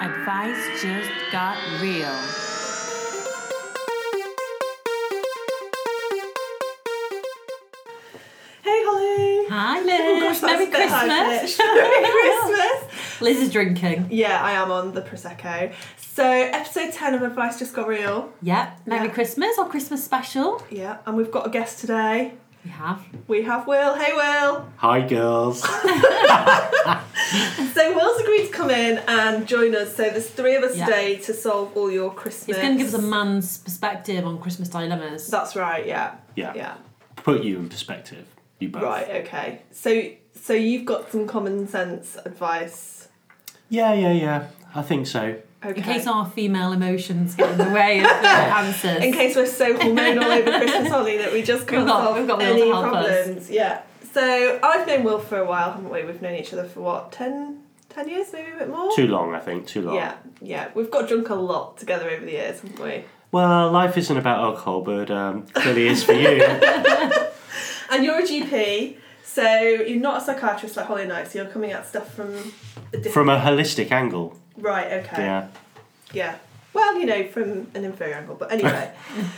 Advice just got real. Hey Holly! Hi Liz! Oh gosh, Merry that's a bit Christmas! high-pitched. Merry Christmas! Liz is drinking. Yeah, I am on the Prosecco. So, episode 10 of Advice Just Got Real. Yeah, Merry Yeah. Christmas or Christmas special. Yeah, and we've got a guest today. We have. Will. Hey Will! Hi, girls. So, Will's agreed to come in and join us. So, there's three of us Yeah. today to solve all your Christmas. He's going to give us a man's perspective on Christmas dilemmas. That's right, yeah. Yeah. Yeah. Put you in perspective. You both. Right, okay. So you've got some common sense advice. Yeah. I think so. Okay. In case our female emotions get in the way of the answers. In case we're so hormonal over Christmas, Holly, that we just can't We've got solve Will any to help us. problems. Yeah. So I've known Will for a while, haven't we? We've known each other for what, 10 years, maybe a bit more? Too long, I think. Too long. Yeah. We've got drunk a lot together over the years, haven't we? Well, life isn't about alcohol, but clearly is for you. And you're a GP, so you're not a psychiatrist like Holly and I, so you're coming at stuff from a different... From a holistic angle. Right, okay. Yeah. Yeah. Well, from an inferior angle, but anyway.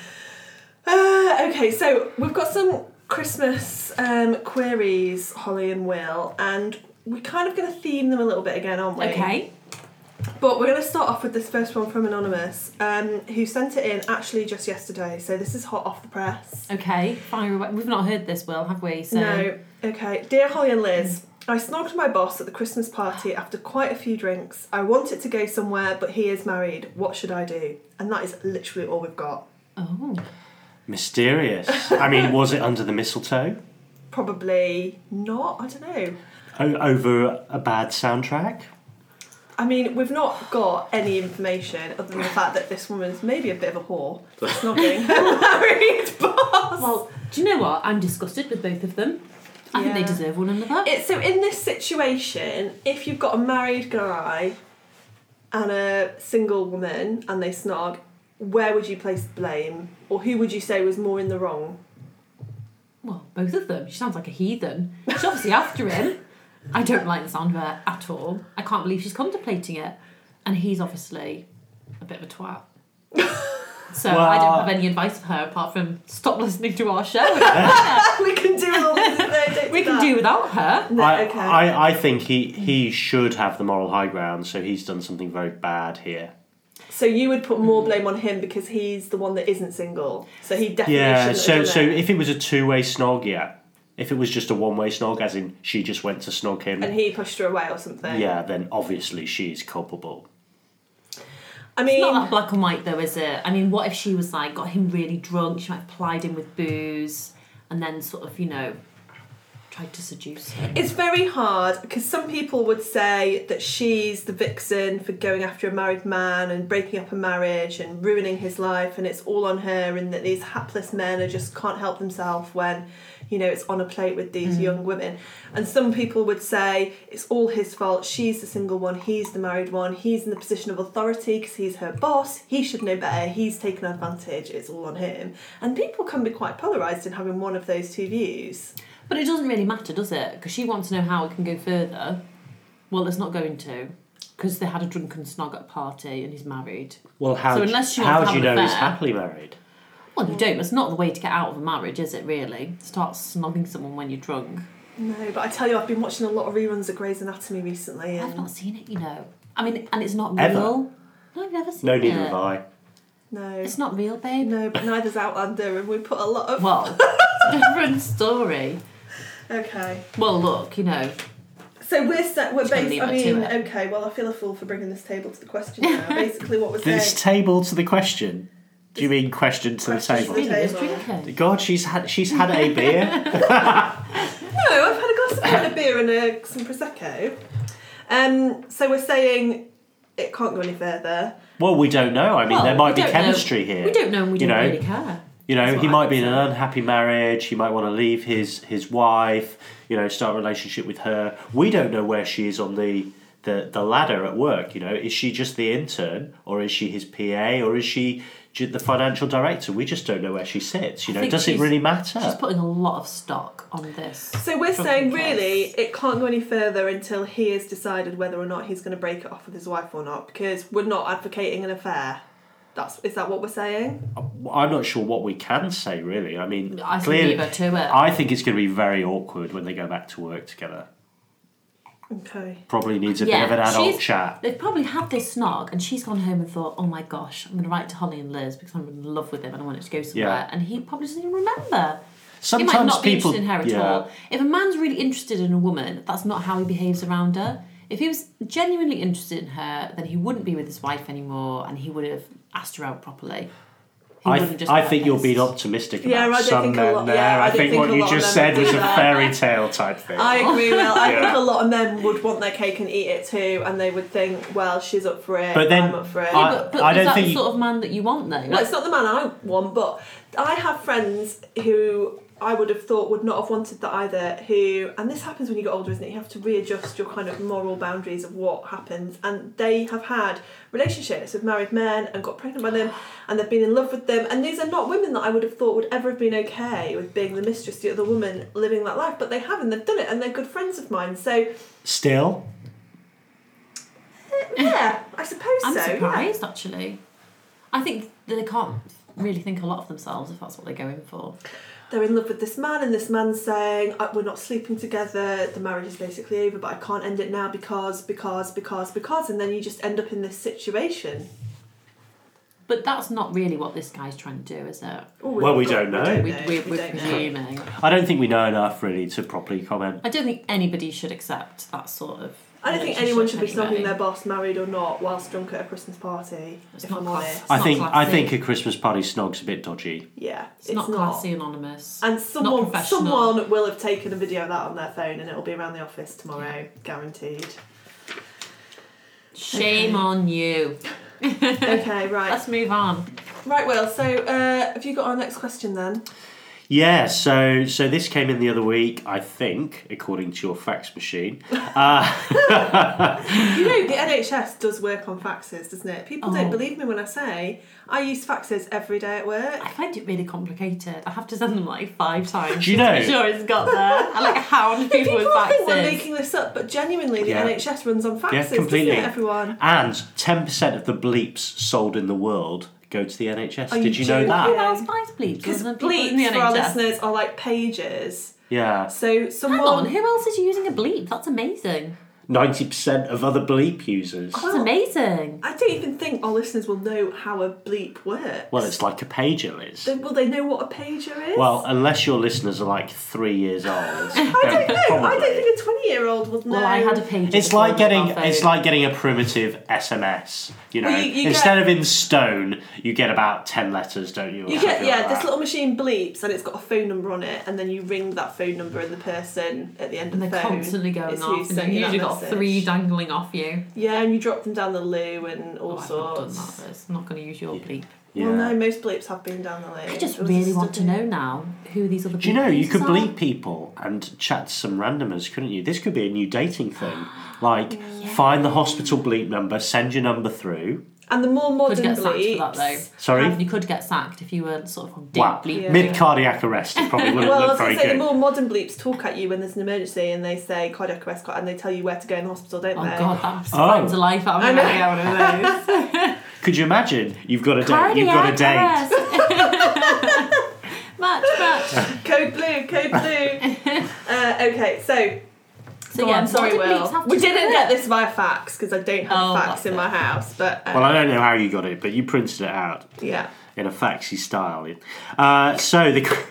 Okay, so we've got some Christmas queries, Holly and Will, and we're kind of going to theme them a little bit again, aren't we? Okay. But we're going to start off with this first one from Anonymous, who sent it in actually just yesterday, so this is hot off the press. Okay, fire away. We've not heard this, Will, have we? So No. Okay. Dear Holly and Liz, I snogged my boss at the Christmas party after quite a few drinks. I wanted to go somewhere, but he is married. What should I do? And that is literally all we've got. Oh. Mysterious. I mean, was it under the mistletoe? Probably not. I don't know. Over a bad soundtrack? I mean, we've not got any information other than the fact that this woman's maybe a bit of a whore for snogging her married boss. Well, do you know what? I'm disgusted with both of them. I think they Yeah. deserve one another. So in this situation, if you've got a married guy and a single woman and they snog, where would you place the blame? Or who would you say was more in the wrong? Well, both of them. She sounds like a heathen. She's obviously after him. I don't like the sound of her at all. I can't believe she's contemplating it. And he's obviously a bit of a twat. So I don't have any advice for her apart from stop listening to our show. We can do all this. We can do without her. No, okay. I think he should have the moral high ground, so he's done something very bad here. So you would put more blame on him because he's the one that isn't single. So he definitely Yeah, shouldn't have so done it. if it was a two-way snog, yeah. If it was just a one-way snog, as in she just went to snog him, And he pushed her away or something. yeah, then obviously she's culpable. I It's mean, not that black and white though, is it? I mean, what if she was like, got him really drunk, she might have plied him with booze, and then sort of, tried to seduce him. it's very hard because some people would say that she's the vixen for going after a married man and breaking up a marriage and ruining his life, and it's all on her, and that these hapless men are just can't help themselves when it's on a plate with these young women. And some people would say it's all his fault, she's the single one, he's the married one, he's in the position of authority because he's her boss, he should know better, he's taken advantage, it's all on him. And people can be quite polarised in having one of those two views. But it doesn't really matter, does it? Because she wants to know how it can go further. Well, it's not going to. Because they had a drunken snog at a party and he's married. Well, how So unless you want how to do you have know an he's affair- happily married? Well, you don't. It's not the way to get out of a marriage, is it, really? Start snogging someone when you're drunk. No, but I tell you, I've been watching a lot of reruns of Grey's Anatomy recently. I've And not seen it, I mean, and it's not Ever? real. No, I've never seen No, it. neither have I. no, It's not real, babe. no, but neither's Outlander, and we put a lot of. Well, it's a different story. Okay, Well, look, so we're Just gonna based. leave I it to mean, it. okay. Well, I feel a fool for bringing this table to the question now. Basically, what we're saying. This table to the question. Do you mean question to the Question to table? the really is table. drinking. God, she's had a beer. No, I've had a glass of a beer and some prosecco. So we're saying it can't go any further. Well, we don't know. I mean, Well, there might we be don't chemistry know. here. We don't know and we You don't know? really care. You know, That's he what might I be in would an say. unhappy marriage. He might want to leave his wife. Start a relationship with her. We don't know where she is on the ladder at work. Is she just the intern, or is she his PA, or is she the financial director. We just don't know where she sits. You I know, think does it really matter? She's putting a lot of stock on this. So we're drunken saying kiss. really it can't go any further until he has decided whether or not he's going to break it off with his wife or not, because we're not advocating an affair. Is that what we're saying? I'm not sure what we can say, really. I mean, I think clearly, leave her to it. I think it's going to be very awkward when they go back to work together. Okay. Probably needs a bit of an adult chat. They've probably had this snog, and she's gone home and thought, "Oh my gosh, I'm going to write to Holly and Liz because I'm in love with him and I want it to go somewhere." Yeah. And he probably doesn't even remember. Sometimes he might not people, be interested in her at all. If a man's really interested in a woman, that's not how he behaves around her. If he was genuinely interested in her, then he wouldn't be with his wife anymore, and he would have asked her out properly. I think you're being optimistic Yeah, about I don't some think a men lot- there. yeah, I I don't think think what a you lot of just men said was do a that. fairy tale type thing. I agree, Will. I Yeah. think a lot of men would want their cake and eat it too, and they would think, well, she's up for it, But then I'm up for it. But I is don't that think the you- sort of man that you want, though? Well, it's not the man I want, but I have friends who I would have thought would not have wanted that either, who, and this happens when you get older, isn't it? You have to readjust your kind of moral boundaries of what happens, and they have had relationships with married men and got pregnant by them, and they've been in love with them, and these are not women that I would have thought would ever have been okay with being the mistress, the other woman living that life, but they haven't, they've done it, and they're good friends of mine, so Still, yeah, I suppose I'm so. yeah. surprised, actually. I think that they can't really think a lot of themselves if that's what they're going for. They're in love with this man, and this man's saying, we're not sleeping together, the marriage is basically over, but I can't end it now because, and then you just end up in this situation. But that's not really what this guy's trying to do, is it? Well, we don't know. We're We don't know. presuming. I don't think we know enough really to properly comment. I don't think anybody should accept that sort of. I don't think anyone should be snogging their boss, married or not, whilst drunk at a Christmas party, It's if not I'm class. honest. It's I not think classy. a Christmas party snog's a bit dodgy. Yeah, It's not classy, anonymous. And not someone professional. will have taken a video of that on their phone, and it'll be around the office tomorrow, guaranteed. Shame on you. Okay, right. Let's move on. Right, Will, so have you got our next question then? Yeah, so this came in the other week, I think, according to your fax machine. You know, the NHS does work on faxes, doesn't it? People don't believe me when I say I use faxes every day at work. I find it really complicated. I have to send them like 5 times Do you to know? be sure it's got there. I like hound people with People think we're faxes. making this up, but genuinely the Yeah. NHS runs on faxes, Yeah, completely. doesn't it, everyone? And 10% of the bleeps sold in the world go to the NHS. Are Did you you know that? joking? Who else buys bleeps? Because other than people in the bleeps for our NHS? listeners are like pages. Yeah. So someone... Hang on, who else is using a bleep? That's amazing. 90% of other bleep users. That's amazing. I don't even think our listeners will know how a bleep works. Well, it's like a pager, Liz. Will they know what a pager is? Well, unless your listeners are like 3 years old. I don't know. I don't think a 20-year-old will know. Well, I had a page. It's like getting a primitive SMS. You know, Well, you instead get- of in stone, you get about 10 letters, don't you? or You get, something yeah, like this that. little machine bleeps and it's got a phone number on it, and then you ring that phone number, and the person at the end of And the they're phone constantly going is off. who's And sending you've that usually got message. 3 dangling off you. Yeah, and you drop them down the loo and all Oh, I've not done sorts. that. Liz. I'm not going to use your bleep. Yeah. Well, no, most bleeps have been down the loo. I just There was a really want to study. know now who these other bleep Do you know, you could users are. bleep people and chat to some randomers, couldn't you? This could be a new dating thing. Like, find the hospital bleep number, send your number through. And the more You modern could get sacked bleeps... for that though. Sorry? You could get sacked if you were sort of on deep Wow. bleep. Yeah. Mid-cardiac arrest, it probably wouldn't Well, I look was going very to say, good. the more modern bleeps talk at you when there's an emergency, and they say cardiac arrest, and they tell you where to go in the hospital, don't Oh they? god, that frightens the life out of me. I know. One of those. Could you imagine? You've got a date. You've got a date. Cardiac arrest. Match. Code blue. Okay, so So go yeah, on, sorry, what do bleeps Will. have to We do didn't with get it? this via fax because I don't have Oh, a fax that's in it. my house. But Well, I don't know how you got it, but you printed it out yeah, in a faxy style. So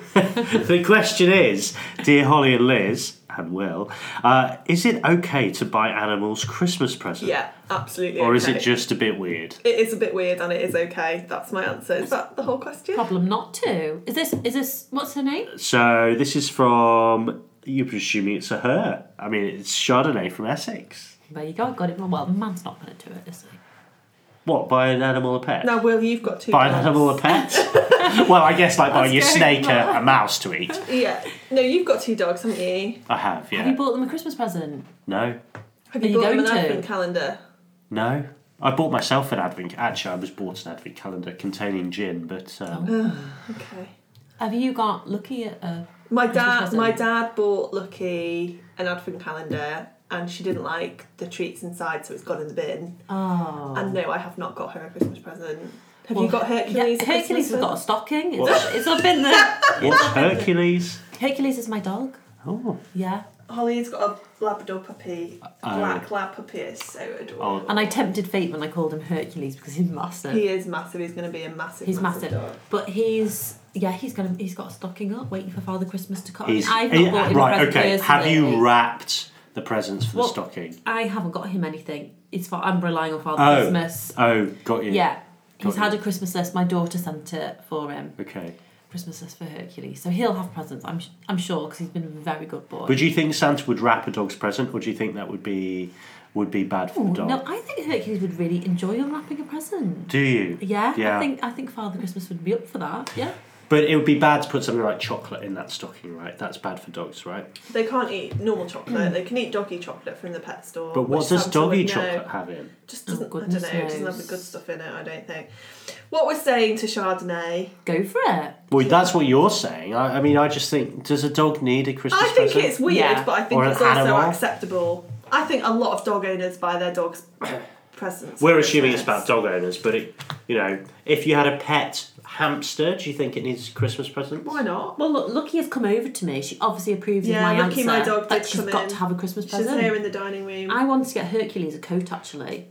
the question is, dear Holly and Liz and Will, is it okay to buy animals Christmas presents? yeah, absolutely. Or is okay. it just a bit weird? It is a bit weird, and it is okay. That's my answer. Is that the whole question? Problem not to. Is this what's her name? So this is from, you're presuming it's a her. I mean, it's Chardonnay from Essex. There you go, I got it wrong. Well, the man's not going to do it, is he? What, buy an animal a pet? Now, Will, you've got 2 Buy an dogs. animal a pet? Well, I guess like buying your That's snake going a mouse to eat. Yeah. No, you've got 2 dogs, haven't you? I have, yeah. Have you bought them a Christmas present? No, Have Are you you bought them an going to? advent calendar? no. I bought myself an advent. Actually, I was bought an advent calendar containing gin, but Okay. Have you got Lucky at a My Christmas present? dad bought Lucky an advent calendar, and she didn't like the treats inside, so it's gone in the bin. Oh. And no, I have not got her a Christmas present. Have Well, you got Hercules? Yeah, a Christmas Hercules has got a present? stocking. What? It's up in there. what's Hercules? Hercules is my dog. Oh, Yeah. Holly's got a Labrador puppy, black lab puppy. It's so adorable. And I tempted fate when I called him Hercules because he's massive. He is massive. He's going to be a massive. He's massive. dog. But he's got a stocking up waiting for Father Christmas to come. he's I've not bought him a right. present Okay, have you personally. wrapped the presents for Well, the stocking? I haven't got him anything. I'm relying on Father Oh. Christmas. Oh, got you. Yeah. He's Got had you. a Christmas list. My daughter sent it for him. Okay. Christmas list for Hercules. So he'll have presents, I'm sure, because he's been a very good boy. Would you think Santa would wrap a dog's present, or do you think that would be bad for Ooh, the dog? no, I think Hercules would really enjoy unwrapping a present. Do you? Yeah, Yeah. I think Father Christmas would be up for that. Yeah. But it would be bad to put something like chocolate in that stocking, right? That's bad for dogs, right? They can't eat normal chocolate. They can eat doggy chocolate from the pet store. But what which does Santa doggy would know. chocolate have in? Just doesn't. I don't know. goodness It doesn't have knows. the good stuff in it. I don't think. What we're saying to Chardonnay. Go for it. Well, that's what you're saying. I mean, I just think, does a dog need a Christmas I think present? it's weird, Yeah. but I think Or an it's also animal. acceptable. I think a lot of dog owners buy their dogs presents. We're for assuming it's Christmas. about dog owners, but if you had a pet hamster, do you think it needs a Christmas present? Why not? Well, look, Lucky has come over to me. She obviously approves Yeah, of my Lucky, answer. my dog, that did she's come got in. to have a Christmas She's present. here in the dining room. I wanted to get Hercules a coat actually.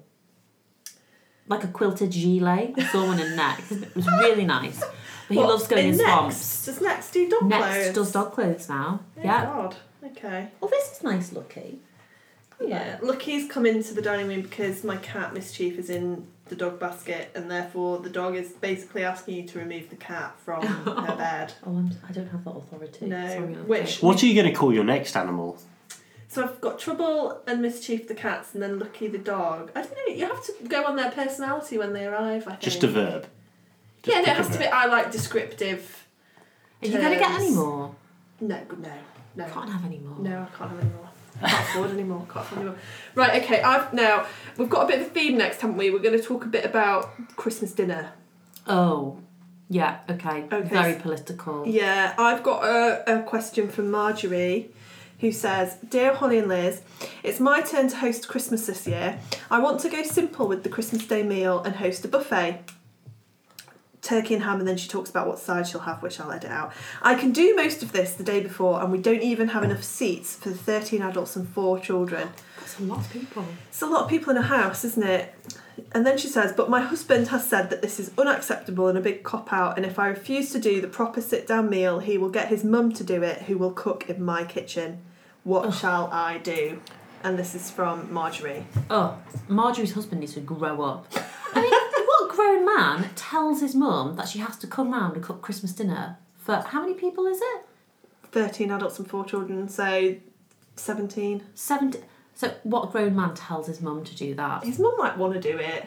Like a quilted gilet. I saw one in Next. It was really nice. But he What, loves going in Next? swamps. Does Next do dog Next clothes? does dog clothes now. Oh, Yeah. God. Okay. Well, this is nice, Lucky. Yeah. Lucky's come into the dining room because my cat Mischief is in the dog basket, and therefore the dog is basically asking you to remove the cat from her bed. Oh, I don't have that authority. No, Sorry, which- What are you going to call your next animal? So I've got Trouble and Mischief the cats, and then Lucky the dog. I don't know. You have to go on their personality when they arrive. I think. Just a verb. Just Yeah, no, pick it has a to be. verb. I like descriptive. Are you going to get terms. any more? No. I can't have any more. No, I can't have any more. I can't afford any more. Can't afford any more. Right, okay. We've got a bit of a theme next, haven't we? We're going to talk a bit about Christmas dinner. Oh, yeah, okay. Okay. Very political. Yeah, I've got a question from Marjorie, who says, "Dear Holly and Liz, it's my turn to host Christmas this year. I want to go simple with the Christmas Day meal and host a buffet. Turkey and ham," and then she talks about what side she'll have, which I'll edit out. "I can do most of this the day before, and we don't even have enough seats for the 13 adults and 4 children. That's a lot of people. It's a lot of people in a house, isn't it?" And then she says, "But my husband has said that this is unacceptable and a big cop-out, and if I refuse to do the proper sit-down meal, he will get his mum to do it, who will cook in my kitchen. What shall I do?" And this is from Marjorie. Oh, Marjorie's husband needs to grow up. I mean, what grown man tells his mum that she has to come round and cook Christmas dinner for how many people is it? 13 adults and 4 children, so 17. 70. So what grown man tells his mum to do that? His mum might want to do it.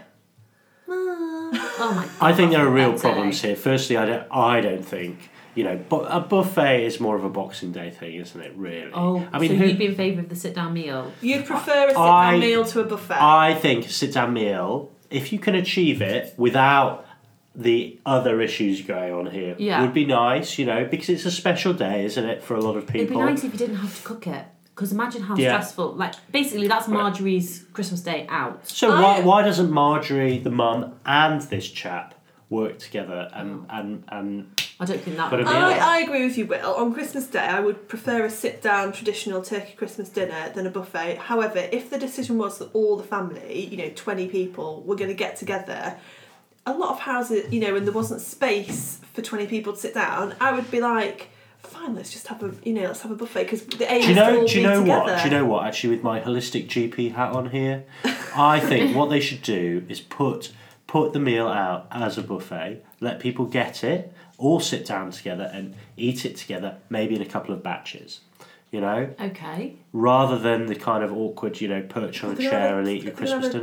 Oh my god. I think there are real that's pathetic. problems here. Firstly, I don't think, but a buffet is more of a Boxing Day thing, isn't it, really? Oh, I mean, so you'd be in favour of the sit-down meal? You'd prefer a sit-down I- meal to a buffet. I think a sit-down meal, if you can achieve it without the other issues going on here, Yeah. would be nice, because it's a special day, isn't it, for a lot of people? It'd be nice if you didn't have to cook it. Because imagine how Yeah. stressful. Like, basically, that's Marjorie's Christmas Day out. So why doesn't Marjorie, the mum, and this chap work together and I don't think that But would a meal. I agree with you, Will. On Christmas Day, I would prefer a sit-down traditional turkey Christmas dinner than a buffet. However, if the decision was that all the family, 20 people, were going to get together, a lot of houses, and there wasn't space for 20 people to sit down, I would be like, fine, let's just have let's have a buffet, because the aim is to all Do you be know together. what? Do you know what? Actually, with my holistic GP hat on here, I think what they should do is put the meal out as a buffet, let people get it, all sit down together and eat it together, maybe in a couple of batches. Okay. Rather than the kind of awkward, perch on a They're gonna chair have and a- eat your they're gonna Christmas have a- dinner.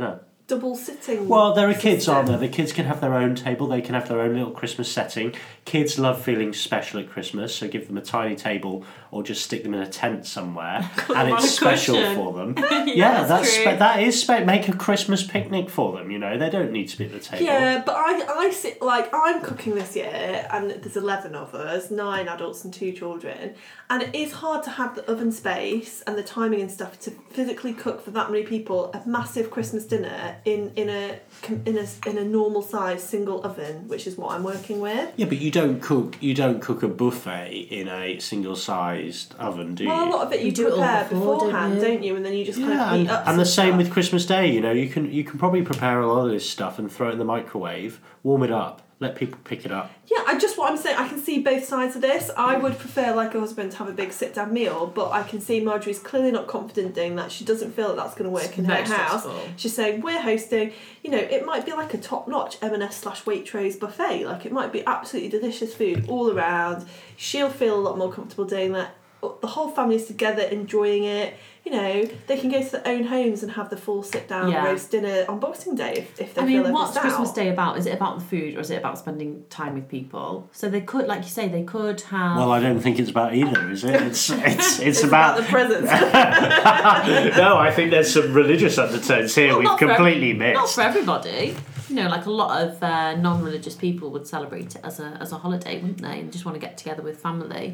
double sitting. Well, there are kids, system. aren't there? The kids can have their own table. They can have their own little Christmas setting. Kids love feeling special at Christmas, so give them a tiny table or just stick them in a tent somewhere, and on it's a special cushion. for them. Yeah, that's true. that is make a Christmas picnic for them. You know, they don't need to be at the table. Yeah, but I sit like I'm cooking this year, and there's 11 of us, 9 adults and 2 children, and it is hard to have the oven space and the timing and stuff to physically cook for that many people a massive Christmas dinner in a normal size single oven, which is what I'm working with. Yeah, but you don't cook a buffet in a single-sized oven, do you? Well, a lot of it you do it all prepare before, beforehand, don't you? don't you? And then you just kind Yeah, of heat up. and the some same stuff. with Christmas Day. You know, you can probably prepare a lot of this stuff and throw it in the microwave, warm it up, let people pick it up. Yeah, what I'm saying, I can see both sides of this. I would prefer, like a husband, to have a big sit-down meal, but I can see Marjorie's clearly not confident doing that. She doesn't feel that that's going to work in her very house. stressful. She's saying, we're hosting, you know, it might be like a top-notch M&S/Waitrose buffet. Like, it might be absolutely delicious food all around. She'll feel a lot more comfortable doing that. The whole family's together enjoying it. You know, they can go to their own homes and have the full sit-down roast dinner on Boxing Day if they feel what's missed Christmas out. Day about? Is it about the food or is it about spending time with people? So they could, like you say, they could have... Well, I don't think it's about either, is it? It's about the presents. No, I think there's some religious undertones here we've not for completely missed. Not for everybody. You know, like a lot of non-religious people would celebrate it as a holiday, wouldn't they? And just want to get together with family.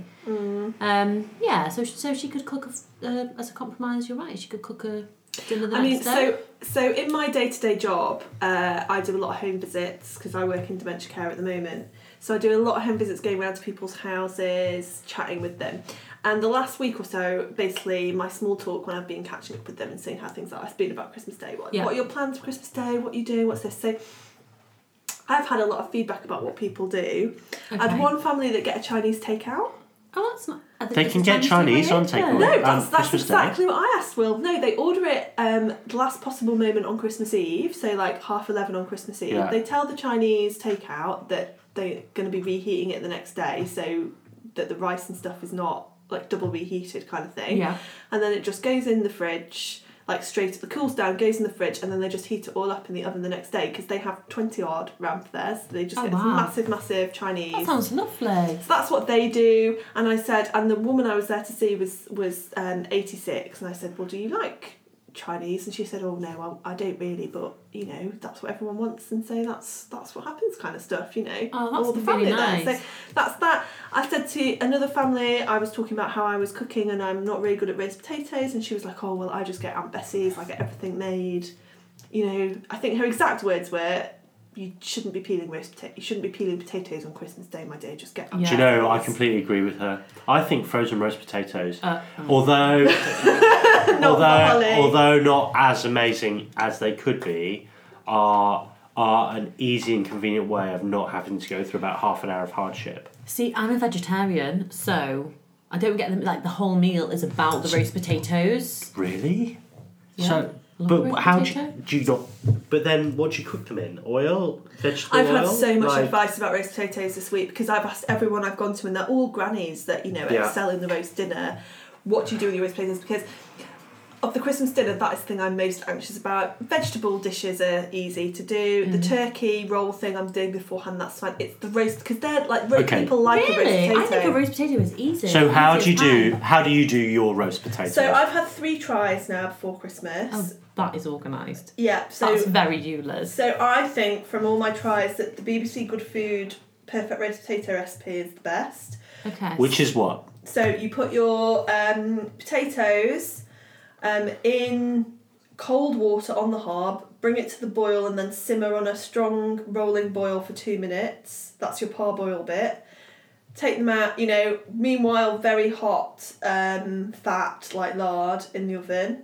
So she could cook as a compromise. You're right. She could cook a dinner the next day. So in my day-to-day job, I do a lot of home visits because I work in dementia care at the moment. So I do a lot of home visits, going around to people's houses, chatting with them. And the last week or so, basically, my small talk when I've been catching up with them and seeing how things are, it's been about Christmas Day. What are your plans for Christmas Day? What are you doing? What's this? So I've had a lot of feedback about what people do. Okay. I had one family that get a Chinese takeout. Oh, that's not... They can get Chinese on takeaway. No, that's Christmas exactly what I asked Will. No, they order it the last possible moment on Christmas Eve, so like 11:30 on Christmas Eve. Yeah. They tell the Chinese takeout that they're going to be reheating it the next day, so that the rice and stuff is not like double reheated kind of thing. Yeah. And then it just goes in the fridge, like straight, the cools down, goes in the fridge, and then they just heat it all up in the oven the next day because they have 20 odd ramp there, so they just get this massive Chinese. That sounds lovely. So that's what they do. And I said, and the woman I was there to see was 86, and I said, well, do you like Chinese? And she said, oh no, I don't really, but you know, that's what everyone wants, and so that's what happens, kind of stuff, you know. Oh, that's all the really family nice. there. So that's that. I said to another family, I was talking about how I was cooking and I'm not really good at roast potatoes, and she was like, oh well, I just get Aunt Bessie's, I get everything made. You know, I think her exact words were, you shouldn't be peeling you shouldn't be peeling potatoes on Christmas Day, my dear. Just get. Do you know? I completely agree with her. I think frozen roast potatoes, Not although not as amazing as they could be, are an easy and convenient way of not having to go through about half an hour of hardship. See, I'm a vegetarian, so I don't get them. Like the whole meal is about the roast potatoes. Really? Yeah. So, Love but roast how potato. do you not? But then, what do you cook them in? Oil, vegetable I've oil. had so much Like- advice about roast potatoes this week because I've asked everyone I've gone to, and they're all grannies that, you know, excel in the roast dinner. What do you do with your roast potatoes? Because of the Christmas dinner, that is the thing I'm most anxious about. Vegetable dishes are easy to do. The turkey roll thing I'm doing beforehand, that's fine. It's the roast, because they're like people like a roast Really? potato. I think a roast potato is easy. So how Easy do as you do? pie. How do you do your roast potatoes? So I've had 3 tries now before Christmas. Oh, that is organised. Yeah, so That's very Eulers. So I think from all my tries that the BBC Good Food perfect roast potato recipe is the best. Okay. Which is what? So you put your potatoes in cold water on the hob, bring it to the boil, and then simmer on a strong rolling boil for 2 minutes. That's your parboil bit. Take them out, you know, meanwhile very hot fat like lard in the oven.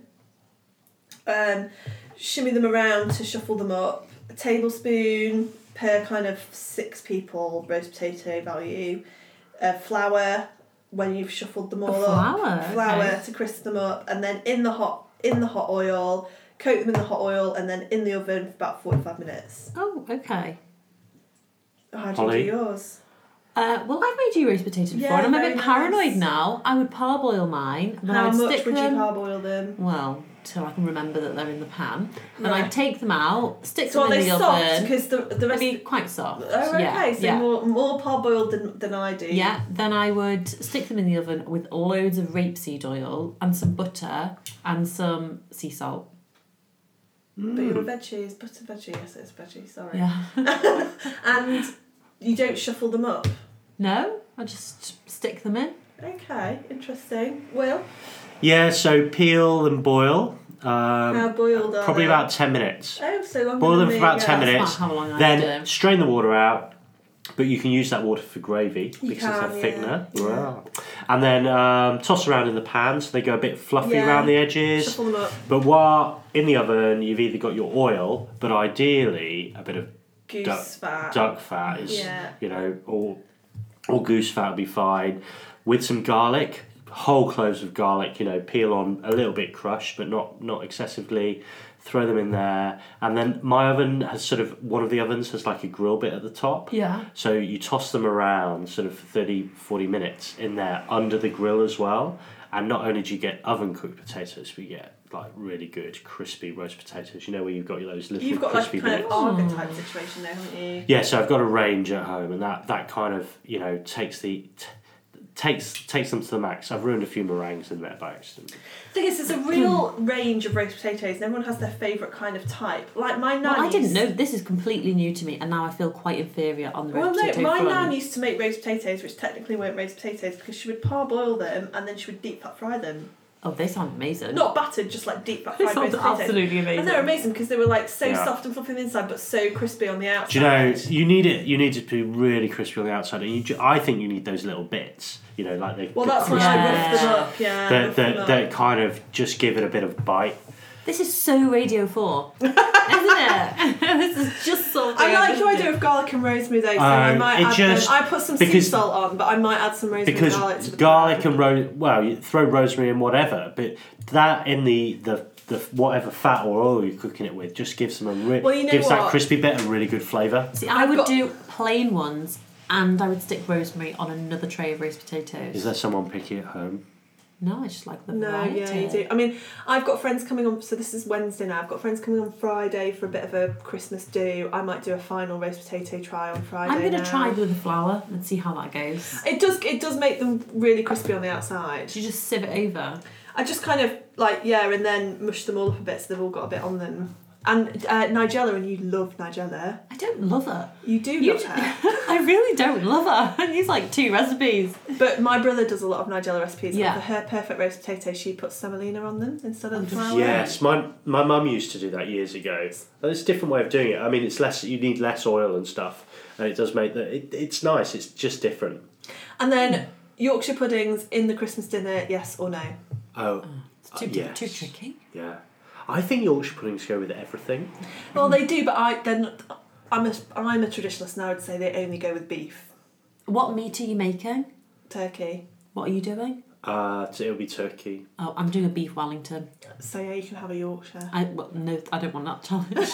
Shimmy them around to shuffle them up. A tablespoon per kind of 6 people roast potato value. Flour when you've shuffled them all up. Flour to crisp them up, and then in the hot oil, coat them in the hot oil, and then in the oven for about 45 minutes. Oh, okay. How do Holly? you do yours? Well, I've made you roast potatoes before, Yeah, and I'm a very bit paranoid nice. now. I would parboil mine, but I How would much stick would them. you parboil them? Well, so I can remember that they're in the pan. And Right. I take them out, stick So them are in they the soft? oven. Because the They'd rest. be quite soft. Oh, okay. Yeah, So yeah. more parboiled than I do. Yeah, then I would stick them in the oven with loads of rapeseed oil and some butter and some sea salt. But your veggie is butter veggie. Yes, it's veggie. Sorry. Yeah. And you don't shuffle them up. No, I just stick them in. Okay, interesting. Will, Yeah, so peel and boil. how boiled are Probably they? about 10 minutes. Oh, so long. Boil them for about 10 That's minutes. not how long I Then do. strain the water out, but you can use that water for gravy You because can, it's a thickener. yeah. Wow. And then toss around in the pan so they go a bit fluffy Yeah. around the edges. Shuffle them up. But while in the oven, you've either got your oil, but ideally a bit of Goose fat. duck fat is, Yeah. you know, or goose fat would be fine, with some garlic, whole cloves of garlic, you know, peel on a little bit crushed, but not excessively. Throw them in there, and then my oven has sort of, one of the ovens has like a grill bit at the top. Yeah. So you toss them around sort of for 30-40 minutes in there under the grill as well. And not only do you get oven cooked potatoes, we get like really good crispy roast potatoes. You know, where you've got those little You've got like crispy kind bits. of Arga type situation there, haven't you? Yeah, so I've got a range at home, and that kind of, you know, takes them to the max. I've ruined a few meringues in there by accident. The thing is, there's a real range of roast potatoes, and everyone has their favourite kind of type. Like my nan. Well, I didn't know. This is completely new to me, and now I feel quite inferior on the Well, roast no, potato my front. nan used to make roast potatoes, which technically weren't roast potatoes, because she would parboil them and then she would deep fat fry them. Oh, they sound amazing. Not battered, just like deep fat They fried roast sound potatoes. absolutely amazing. And they're amazing because they were like so Yeah. soft and fluffy on the inside, but so crispy on the outside. Do you know, you need it to be really crispy on the outside, and I think you need those little bits, you know, like the Well, that's when crispy I Yeah. roughed them up. Yeah. that, roughed them that, up. that kind of just give it a bit of bite. This is so Radio 4, isn't it? This is just so. I like your idea of garlic and rosemary though, so I might it add just- them. I put some sea because- salt on, but I might add some rosemary Because and garlic to the garlic pan. and well, you throw rosemary in whatever, but that in the whatever fat or oil you're cooking it with just gives them Well, you know gives that what? crispy bit a really good flavour. See, I I've would got- do plain ones, and I would stick rosemary on another tray of roast potatoes. Is there someone picky at home? No, I just like the No, variety. yeah, you do. I mean, I've got friends coming on, so this is Wednesday now. I've got friends coming on Friday for a bit of a Christmas do. I might do a final roast potato try on Friday. I'm going to now. try with the flour and see how that goes. It does make them really crispy on the outside. Did you just sieve it over? I just kind of like, yeah, and then mush them all up a bit so they've all got a bit on them. And Nigella, and you love Nigella. I don't love her. You do You love her. I really don't love her. I use like 2 recipes. But my brother does a lot of Nigella recipes. Yeah. And for her perfect roast potato, she puts semolina on them instead of Oh, flour. Yes, my mum used to do that years ago. It's a different way of doing it. I mean, it's less. You need less oil and stuff, and it does make it's nice. It's just different. And then Yorkshire puddings in the Christmas dinner, yes or no? Oh, It's too, yes. too tricky. Yeah, I think Yorkshire puddings go with everything. Well, they do, but I'm a traditionalist, and I would say they only go with beef, What meat are you making? turkey. What are you doing? So it'll be turkey. Oh, I'm doing a beef Wellington. So yeah, you can have a Yorkshire. No, I don't want that challenge.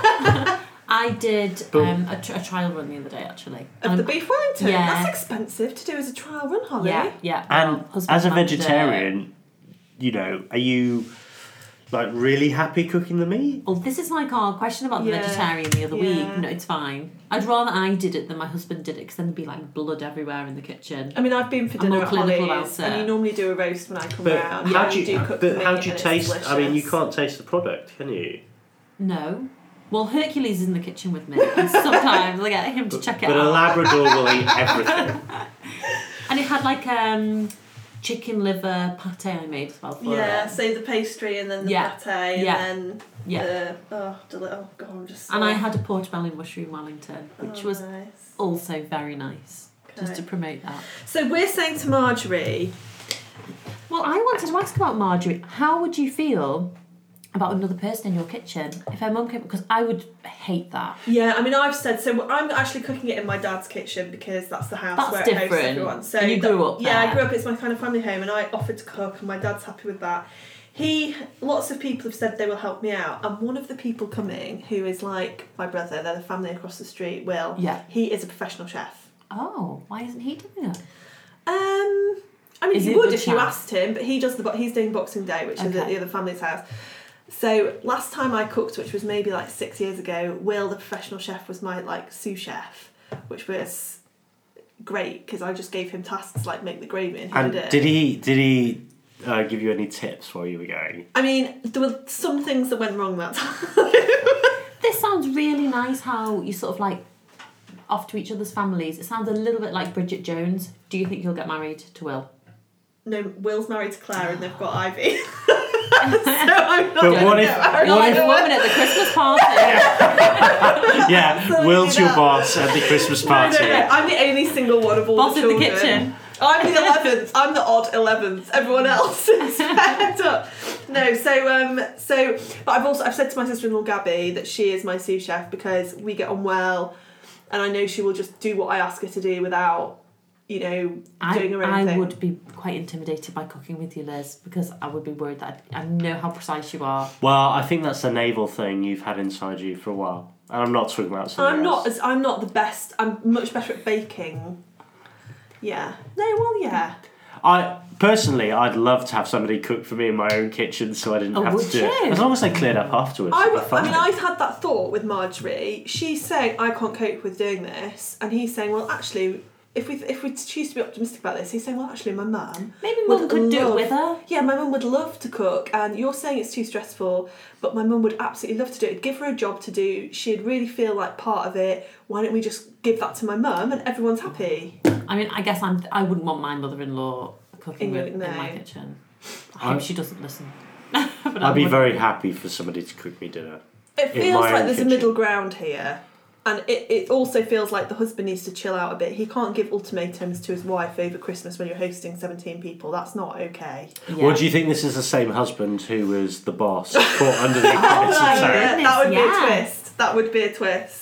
I did a trial run the other day actually. Of the beef Wellington? yeah. That's expensive to do as a trial run, Holly. Yeah. And Well, husband as a planned it. vegetarian, you know, are you like really happy cooking the meat? Well, this is like our question about the Yeah. vegetarian the other Yeah. week. No, it's fine. I'd rather I did it than my husband did it because then there'd be like blood everywhere in the kitchen. I mean, I've been for I'm dinner more at clinical Holly's, about and it. you normally do a roast when I come But round. how Yeah, do you? cook But the how meat do you and it's taste? I mean, you delicious. can't taste the product, can you? No. Well, Hercules is in the kitchen with me, and sometimes I get him to check it But a out. Labrador will eat everything. And it had like chicken liver pate I made as well for Yeah, it. so the pastry and then the Yeah. pate and Yeah. then Yeah. oh god, I'm just. And I had a portobello mushroom Wellington, which was nice. also very nice. Just to Okay. promote that. So we're saying to Marjorie, Well, I wanted to ask about Marjorie. How would you feel about another person in your kitchen if her mum came? Because I would hate that. yeah, I mean, I've said so. I'm actually cooking it in my dad's kitchen because that's the house That's where it hosts different. everyone. So And you grew up Yeah, I there. grew up. It's my kind of family home, and I offered to cook, and my dad's happy with that. Lots of people have said they will help me out, and one of the people coming, who is like my brother, they're the family across the street. Will, Yeah. he is a professional chef. Oh, why isn't he doing it? I mean, Is he he a would good if you chef? asked him, but he's doing Boxing Day, which is at Okay. the other family's house. So last time I cooked, which was maybe like 6 years ago, Will, the professional chef, was my like sous chef, which was great because I just gave him tasks like make the gravy and he And did it. did he give you any tips while you were going? I mean, there were some things that went wrong that time. This sounds really nice how you sort of like off to each other's families. It sounds a little bit like Bridget Jones. Do you think you'll get married to Will? No, Will's married to Claire and they've got Ivy. So I'm not But going what to if- get married. You're What like if- the woman at the Christmas party. Yeah, Absolutely Will's your not. boss at the Christmas party. No, I'm the only single one of all Boss the in the children. kitchen. I'm the 11th. I'm the odd 11th. Everyone else is paired up. No, but I've said to my sister-in-law Gabby that she is my sous chef because we get on well, and I know she will just do what I ask her to do without, doing her own thing. I would be quite intimidated by cooking with you, Liz, because I would be worried that I know how precise you are. Well, I think that's a naval thing you've had inside you for a while. And I'm not talking about something else. I'm not the best. I'm much better at baking. Yeah. No, well, yeah. I'd love to have somebody cook for me in my own kitchen so I didn't have would to do it. you? As long as they cleared up afterwards. it'd be fine. I've had that thought with Marjorie. She's saying, I can't cope with doing this. And he's saying, well, actually, if we choose to be optimistic about this, he's saying, well, actually, my mum... Maybe Mum could do it with her. Yeah, my mum would love to cook. And you're saying it's too stressful, but my mum would absolutely love to do it. Give her a job to do. She'd really feel like part of it. Why don't we just give that to my mum and everyone's happy? I mean, I guess I wouldn't want my mother-in-law cooking in my kitchen. I hope she doesn't listen. I'd be very happy for somebody to cook me dinner. It In feels my like own there's kitchen. a middle ground here. And it also feels like the husband needs to chill out a bit. He can't give ultimatums to his wife over Christmas when you're hosting 17 people. That's not okay. Yeah. Or do you think this is the same husband who was the boss, caught under the credits my and saying, goodness, That would be a yeah. twist. That would be a twist.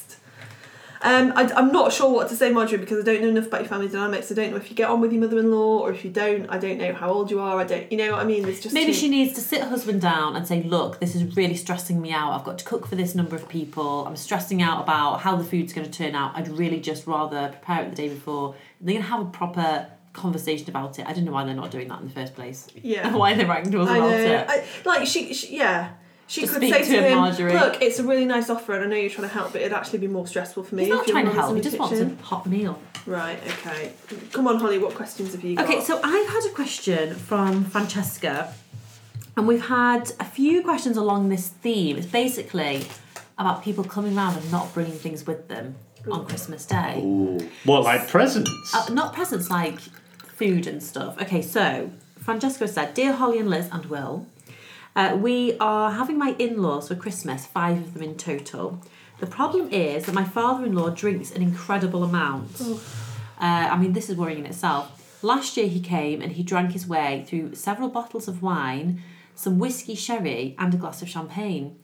I'm not sure what to say, Marjorie, because I don't know enough about your family dynamics. I don't know if you get on with your mother-in-law or if you don't. I don't know how old you are. You know what I mean? There's just Maybe she needs to sit her husband down and say, look, this is really stressing me out. I've got to cook for this number of people. I'm stressing out about how the food's going to turn out. I'd really just rather prepare it the day before. They're going to have a proper conversation about it. I don't know why they're not doing that in the first place. Yeah. Why are they writing to us I about know. it? She Just could speak say to to him, him, Marjorie. look, it's a really nice offer and I know you're trying to help, but it'd actually be more stressful for me. He's not if your trying to mum's help. in He the just wants kitchen." a hot meal. Right, okay. Come on, Holly, what questions have you got? Okay, so I've had a question from Francesca, and we've had a few questions along this theme. It's basically about people coming round and not bringing things with them on Christmas Day. ooh, what, like presents? Not presents, like food and stuff. Okay, so Francesca said, Dear Holly and Liz and Will, we are having my in-laws for Christmas, 5 of them in total. The problem is that my father-in-law drinks an incredible amount. I mean, this is worrying in itself. Last year he came and he drank his way through several bottles of wine, some whiskey sherry and a glass of champagne.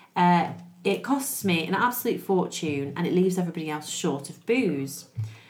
It costs me an absolute fortune and it leaves everybody else short of booze.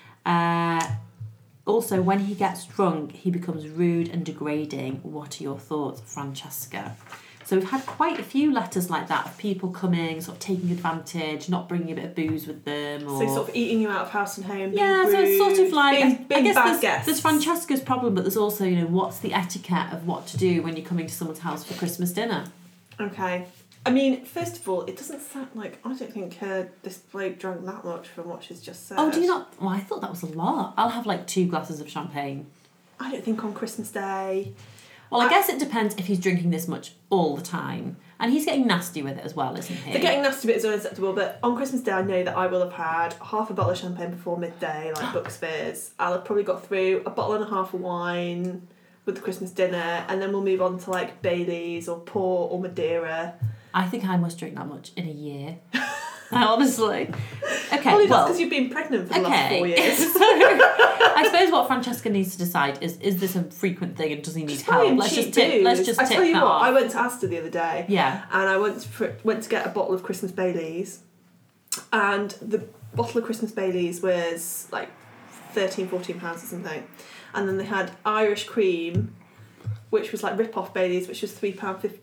Also, when he gets drunk, he becomes rude and degrading. What are your thoughts, Francesca? So we've had quite a few letters like that of people coming, sort of taking advantage, not bringing a bit of booze with them. Or... So sort of eating you out of house and home. Being Yeah, so it's sort rude, of like, being I guess bad guests. there's Francesca's problem, but there's also, what's the etiquette of what to do when you're coming to someone's house for Christmas dinner? Okay. I mean, first of all, it doesn't sound like... I don't think this bloke drank that much from what she's just said. Oh, do you not? Well, I thought that was a lot. I'll have like 2 glasses of champagne. I don't think on Christmas Day... Well, I guess it depends if he's drinking this much all the time. And he's getting nasty with it as well, isn't he? The getting nasty bit is unacceptable, but on Christmas Day I know that I will have had half a bottle of champagne before midday, like Bucks Fizz. I'll have probably got through a bottle and a half of wine with the Christmas dinner, and then we'll move on to like Baileys or Port or Madeira. I think I must drink that much in a year. Honestly. Okay, Probably well... because you've been pregnant for the last 4 years. So, I suppose what Francesca needs to decide is this a frequent thing and does he need Just buy him help? Let's cheap just tick booze. I tell you that what, off. I went to Asda the other day. Yeah. And I went to get a bottle of Christmas Baileys, and the bottle of Christmas Baileys was like £13-14 or something, and then they had Irish cream, which was like rip-off Baileys, which was £3.50.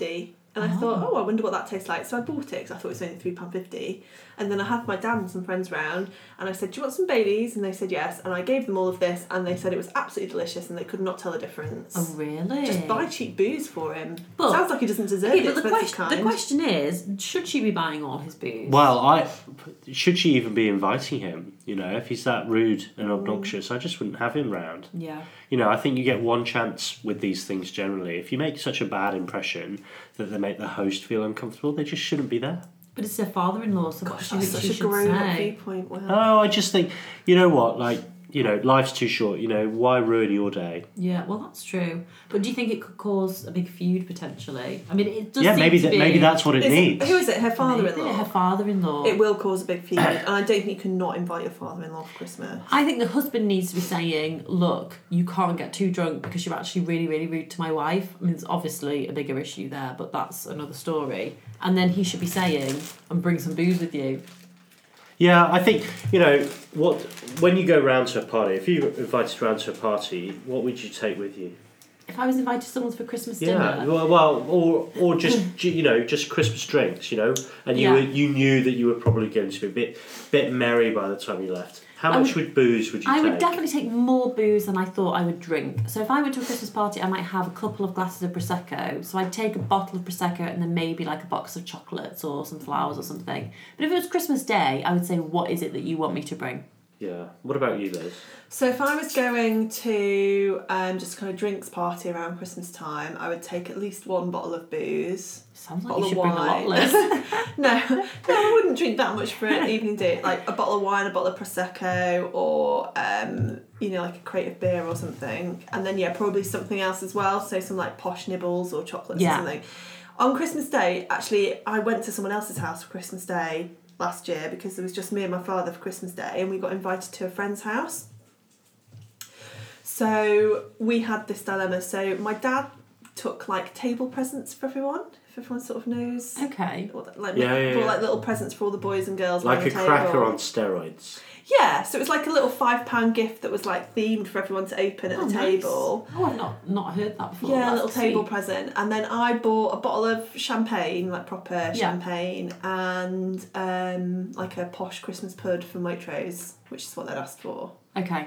And I thought, I wonder what that tastes like. So I bought it because I thought it was only £3.50. And then I had my dad and some friends round, and I said, do you want some Baileys? And they said yes. And I gave them all of this, and they said it was absolutely delicious, and they could not tell the difference. Oh, really? Just buy cheap booze for him. But- Sounds like he doesn't deserve Okay, it. but the question is, should she be buying all his booze? Well, should she even be inviting him? You know, if he's that rude and obnoxious, I just wouldn't have him round. Yeah. You know, I think you get one chance with these things generally. If you make such a bad impression that they make the host feel uncomfortable, they just shouldn't be there. But it's her father-in-law, so what Gosh, do you that's think such she a should grown-up say? viewpoint. Wow. Oh, I just think, you know what, like, you know, life's too short. You know, why ruin your day? Yeah, well, that's true. But do you think it could cause a big feud potentially? I mean, it does. Yeah, seem maybe to be, maybe that's what it needs. Who is it? Her Maybe father-in-law? her father-in-law. It will cause a big feud, and I don't think you can not invite your father-in-law for Christmas. I think the husband needs to be saying, look, you can't get too drunk because you're actually really, really rude to my wife. I mean, there's obviously a bigger issue there, but that's another story. And then he should be saying, and bring some booze with you. Yeah, I think, you know, when you go round to a party, if you're invited round to a party, what would you take with you? If I was invited to someone's for Christmas Yeah, dinner... or just, you know, just Christmas drinks, you know, and you knew that you were probably going to be a bit merry by the time you left. How much booze would you take? I would definitely take more booze than I thought I would drink. So if I went to a Christmas party, I might have a couple of glasses of Prosecco. So I'd take a bottle of Prosecco and then maybe like a box of chocolates or some flowers or something. But if it was Christmas Day, I would say, what is it that you want me to bring? Yeah. What about you, Liz? So if I was going to just kind of drinks party around Christmas time, I would take at least one bottle of booze. Sounds like Bottle you should of bring a lot, wine. Liz. No, I wouldn't drink that much for an evening date. Like a bottle of wine, a bottle of Prosecco, or you know, like a crate of beer or something. And then probably something else as well. So some like posh nibbles or chocolates or something. On Christmas Day, actually, I went to someone else's house for Christmas Day last year because it was just me and my father for Christmas Day, and we got invited to a friend's house. So we had this dilemma. So my dad took like table presents for everyone, if everyone sort of knows. Okay. Or like, Yeah. like little presents for all the boys and girls. Like around a the table. cracker on steroids. Yeah, so it was like a little £5 gift that was like themed for everyone to open at the nice. table. Oh, I've not heard that before. Yeah, a That's little table sweet. present. And then I bought a bottle of champagne, like proper champagne, and like a posh Christmas pud from Waitrose, which is what they'd asked for. Okay.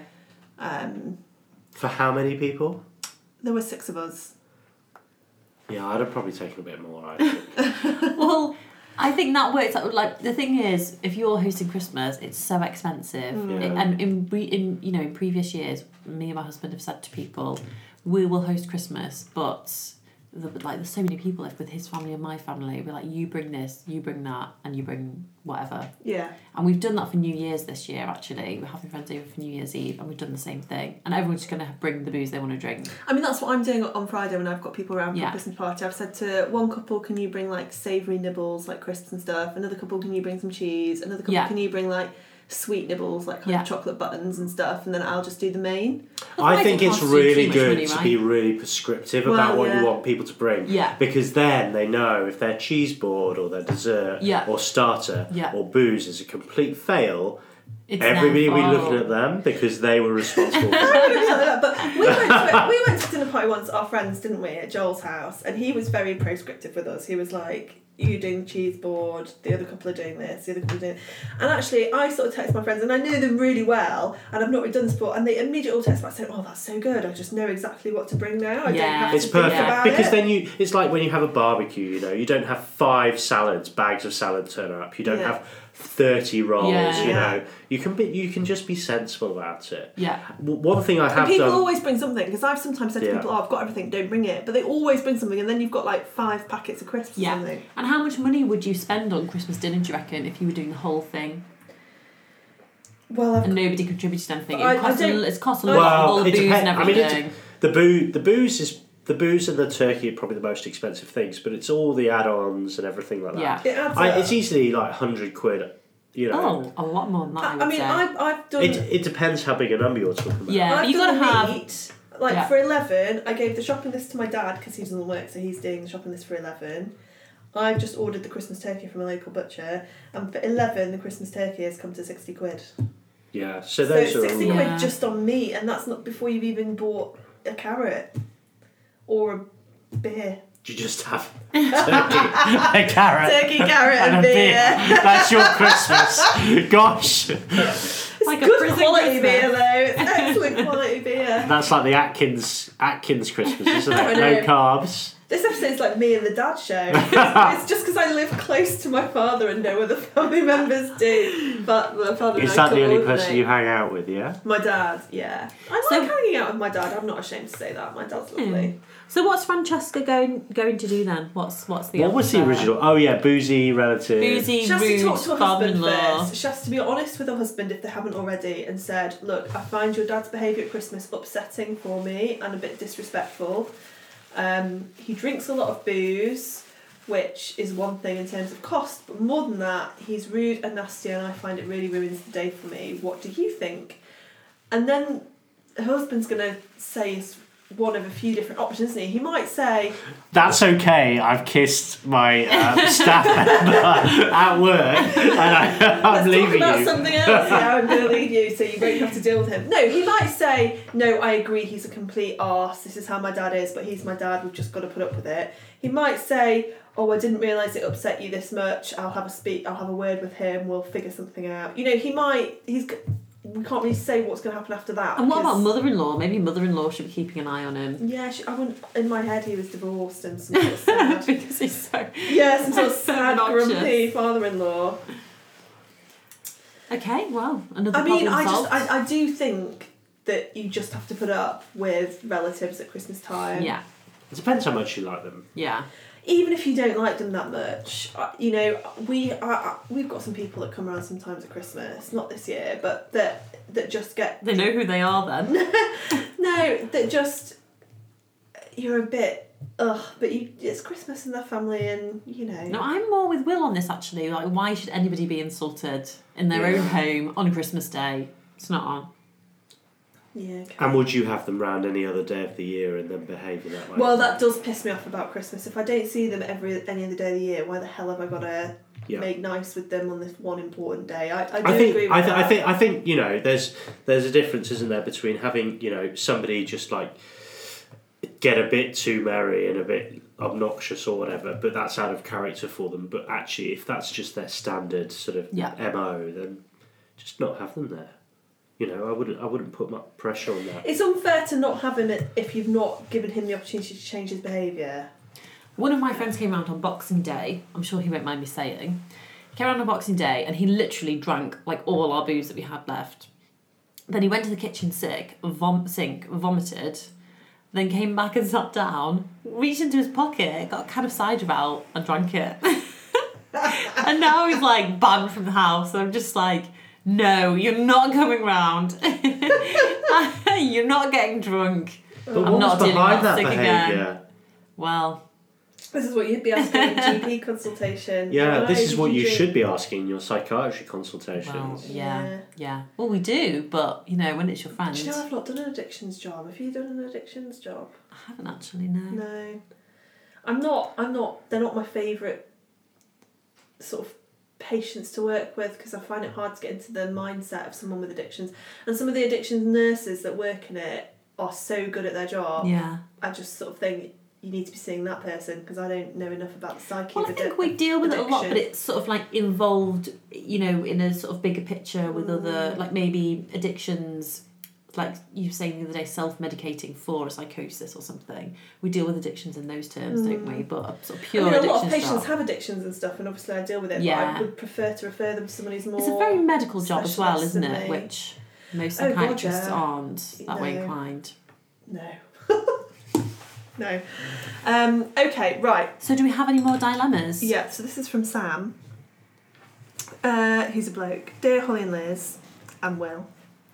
For how many people? There were 6 of us. Yeah, I'd have probably taken a bit more, I think. Well, I think that works out. Like, the thing is, if you're hosting Christmas, it's so expensive. Yeah. And in previous years, me and my husband have said to people, we will host Christmas, but there's so many people with his family and my family. We're like, you bring this, you bring that, and you bring whatever. Yeah. And we've done that for New Year's this year, actually. We're having friends over for New Year's Eve, and we've done the same thing. And everyone's just going to bring the booze they want to drink. I mean, that's what I'm doing on Friday when I've got people around for Yeah. a Christmas party. I've said to one couple, can you bring like savoury nibbles, like crisps and stuff? Another couple, can you bring some cheese? Another couple, Yeah. can you bring like sweet nibbles, like kind of chocolate buttons and stuff? And then I'll just do the main. I Otherwise think it it's costs you really too much good money, to right? be really prescriptive Well, about what yeah. you want people to bring. Yeah. Because then they know if their cheese board or their dessert Yeah. or starter Yeah. or booze is a complete fail, It's everybody their will be fault. looking at them because they were responsible for it. But we went to dinner party once, our friends, didn't we, at Joel's house, and he was very prescriptive with us. He was like, you doing the cheese board, the other couple are doing this, the other couple are doing it. And actually, I sort of text my friends, and I know them really well, and I've not really done this before, and they immediately all text back saying, oh, that's so good, I just know exactly what to bring now. I don't have It's to think perfect about because it. then it's like when you have a barbecue, you know, you don't have 5 bags of salad turn up. You don't Yeah. have 30 rolls, Yeah. you know. You can just be sensible about it. Yeah. One thing I have And people done. always bring something, because I've sometimes said to Yeah. people, oh, I've got everything, don't bring it. But they always bring something, and then you've got like 5 packets of crisps or something. And how much money would you spend on Christmas dinner, do you reckon, if you were doing the whole thing Well, and nobody contributed anything? I It's cost a lot with all the booze and everything. The booze and the turkey are probably the most expensive things, but it's all the add-ons and everything like that. Yeah. it adds up. It's easily like £100, you know. Oh, a lot more than that, I would I mean, say. I've done... It depends how big a number you're talking about. Yeah, I've you done got to the have... meat. Like Yeah. for 11, I gave the shopping list to my dad because he doesn't work, so he's doing the shopping list for 11. I've just ordered the Christmas turkey from a local butcher, and for 11, the Christmas turkey has come to £60. Yeah, so So those it's are 60 all... Yeah. quid just on meat, and that's not before you've even bought a carrot or a beer. Do you just have turkey, a carrot, Turkey, carrot, and a beer. That's your Christmas. Gosh. It's Like a good prison quality Christmas. beer though. It's excellent quality beer. That's like the Atkins Christmas, isn't I it? know. No carbs. This episode's like me and the dad show. It's just because I live close to my father and no other family members do. But my father and Is I that the only coordinate. person you hang out with, yeah? My dad, yeah. I So- like hanging out with my dad. I'm not ashamed to say that. My dad's lovely. So what's Francesca going to do then? What's the What was the answer? original? Oh yeah, boozy relative. Boozy, She has to rude, talk to her husband father-in-law. first. She has to be honest with her husband if they haven't already and said, look, I find your dad's behaviour at Christmas upsetting for me and a bit disrespectful. He drinks a lot of booze, which is one thing in terms of cost, but more than that, he's rude and nasty and I find it really ruins the day for me. What do you think? And then her husband's going to say is one of a few different options, isn't he? He might say, That's okay. I've kissed my staff member at work, and I'm let's leaving talk about you. something else. Yeah, I'm going to leave you, so you won't have to deal with him. No, he might say, no, I agree, he's a complete arse. This is how my dad is, but he's my dad. We've just got to put up with it. He might say, oh, I didn't realise it upset you this much. I'll have a word with him. We'll figure something out. You know, we can't really say what's going to happen after that. And what about because- mother-in-law? Maybe mother-in-law should be keeping an eye on him. Yeah, I wouldn't. In my head, he was divorced and some sort of sad. Because he's so... Yeah, some sort of So sad, obnoxious. grumpy father-in-law. Okay, well, another I mean, problem solved. I do think that you just have to put up with relatives at Christmas time. Yeah, It depends how much you like them. yeah. Even if you don't like them that much, you know, we've got some people that come around sometimes at Christmas, not this year, but that just get They know who they are then. no, that just you're a bit but it's Christmas in their family, and you know. No, I'm more with Will on this actually. Like, why should anybody be insulted in their own home on Christmas Day? It's not on. Yeah. Okay. And would you have them round any other day of the year and then behave in that way? Well, that does piss me off about Christmas. If I don't see them any other day of the year, why the hell have I got to make nice with them on this one important day? I agree with that. I think you know there's a difference, isn't there, between having somebody just like get a bit too merry and a bit obnoxious or whatever, but that's out of character for them. But actually, if that's just their standard sort of MO, then just not have them there. I wouldn't put much pressure on that. It's unfair to not have him if you've not given him the opportunity to change his behaviour. One of my friends came round on Boxing Day. I'm sure he won't mind me saying. He came round on Boxing Day and he literally drank like all our booze that we had left. Then he went to the kitchen sink, vomited, then came back and sat down, reached into his pocket, got a can of cider out and drank it. And now he's like banned from the house. And I'm just like, no, you're not coming round. You're not getting drunk. But I'm what's not dealing with behind that sick behaviour? again. Well, This is what you'd be asking at a GP consultation. Yeah, Why this is did what you drink? should be asking in your psychiatry consultations. yeah. Well, we do, but when it's your friend. Do you know I've not done an addictions job? Have you done an addictions job? I haven't actually, no. No. I'm not, they're not my favourite sort of patients to work with because I find it hard to get into the mindset of someone with addictions. And some of the addictions nurses that work in it are so good at their job. Yeah. I just sort of think you need to be seeing that person because I don't know enough about the psyche Well, of I think we deal with it a lot, addiction. but it's sort of like involved, in a sort of bigger picture with other, like maybe addictions, like you were saying the other day, self-medicating for a psychosis or something. We deal with addictions in those terms, don't we? But a sort of pure a lot of addictions patients job. have addictions and stuff, and obviously I deal with it, Yeah. but I would prefer to refer them to someone who's more... It's a very medical job as well, specialist isn't than it? me. Which most Oh, God, psychiatrists yeah. aren't that way No. inclined. No. No. Okay, right. So do we have any more dilemmas? Yeah, so this is from Sam. He's a bloke. Dear Holly and Liz, and Will.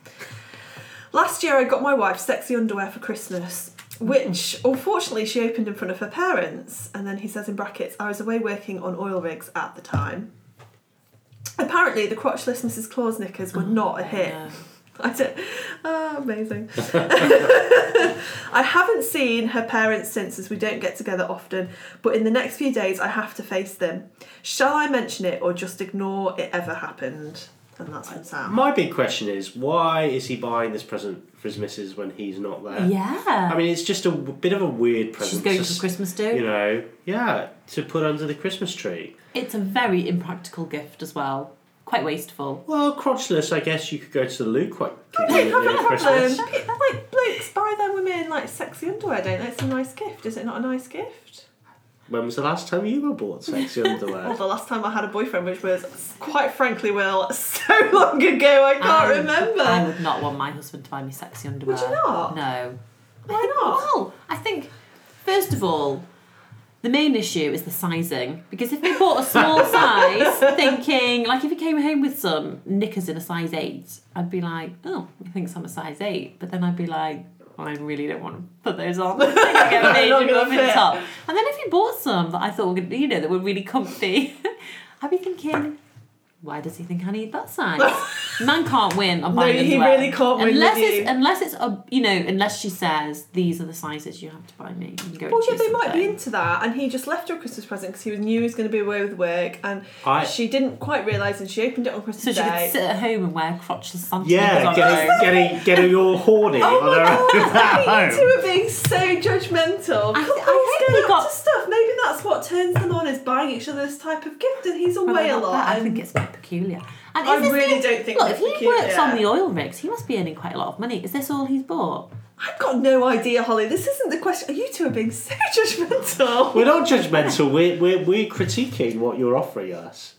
Last year I got my wife sexy underwear for Christmas, which unfortunately she opened in front of her parents, and then he says in brackets, I was away working on oil rigs at the time. Apparently the crotchless Mrs. Claus knickers were not a hit. Yeah. I don't... Oh, amazing. I haven't seen her parents since, as we don't get together often, but in the next few days I have to face them. Shall I mention it or just ignore it ever happened? then that's from Sam. My big question is, why is he buying this present for his missus when he's not there? Yeah. I mean, it's just a bit of a weird present. She's going to Christmas do. You know, yeah, to put under the Christmas tree. It's a very impractical gift as well. Quite wasteful. Well, crotchless, I guess you could go to the loo quite I don't have conveniently a at problem. Christmas. Like, blokes buy their women, like, sexy underwear, don't they? It's a nice gift. Is it not a nice gift? When was the last time you were bought sexy Well, underwear? the last time I had a boyfriend, which was, quite frankly, Will, so long ago, I can't remember. I would not want my husband to buy me sexy underwear. Would you not? No. Why not? Well, I think, first of all, the main issue is the sizing. Because if he bought a small size, thinking, like if he came home with some knickers in a size 8, I'd be like, oh, he thinks I'm a size 8. But then I'd be like, I really don't want to put those on. I think I get an They're not age gonna up in fit. top. And then if he bought some that I thought were good, you know, that were really comfy, I'd be thinking, why does he think I need that size? Man can't win on buying he underwear. really can't win unless with it's you. unless it's a, you know, unless she says these are the sizes you have to buy me. You can go Well, and yeah, choose they might be something. into that, and he just left her a Christmas present because he knew he was going to be away with work, and she didn't quite realise, and she opened it on Christmas So she Day. could sit at home and wear crotchless Santa Yeah, knickers on her own. getting all horny Oh on my her own god, at you two home. are being so judgmental. I Couples hope get he up got- to stuff. Maybe that's what turns them on, is buying each other this type of gift, and he's Well, away a not lot. that. I and- think it's a bit peculiar. And I is this really the- don't think Look, it's if he peculiar. works on the oil rigs, he must be earning quite a lot of money. Is this all he's bought? I've got no idea, Holly. This isn't the question. You two are being so judgmental. We're not judgmental. We're critiquing what you're offering us.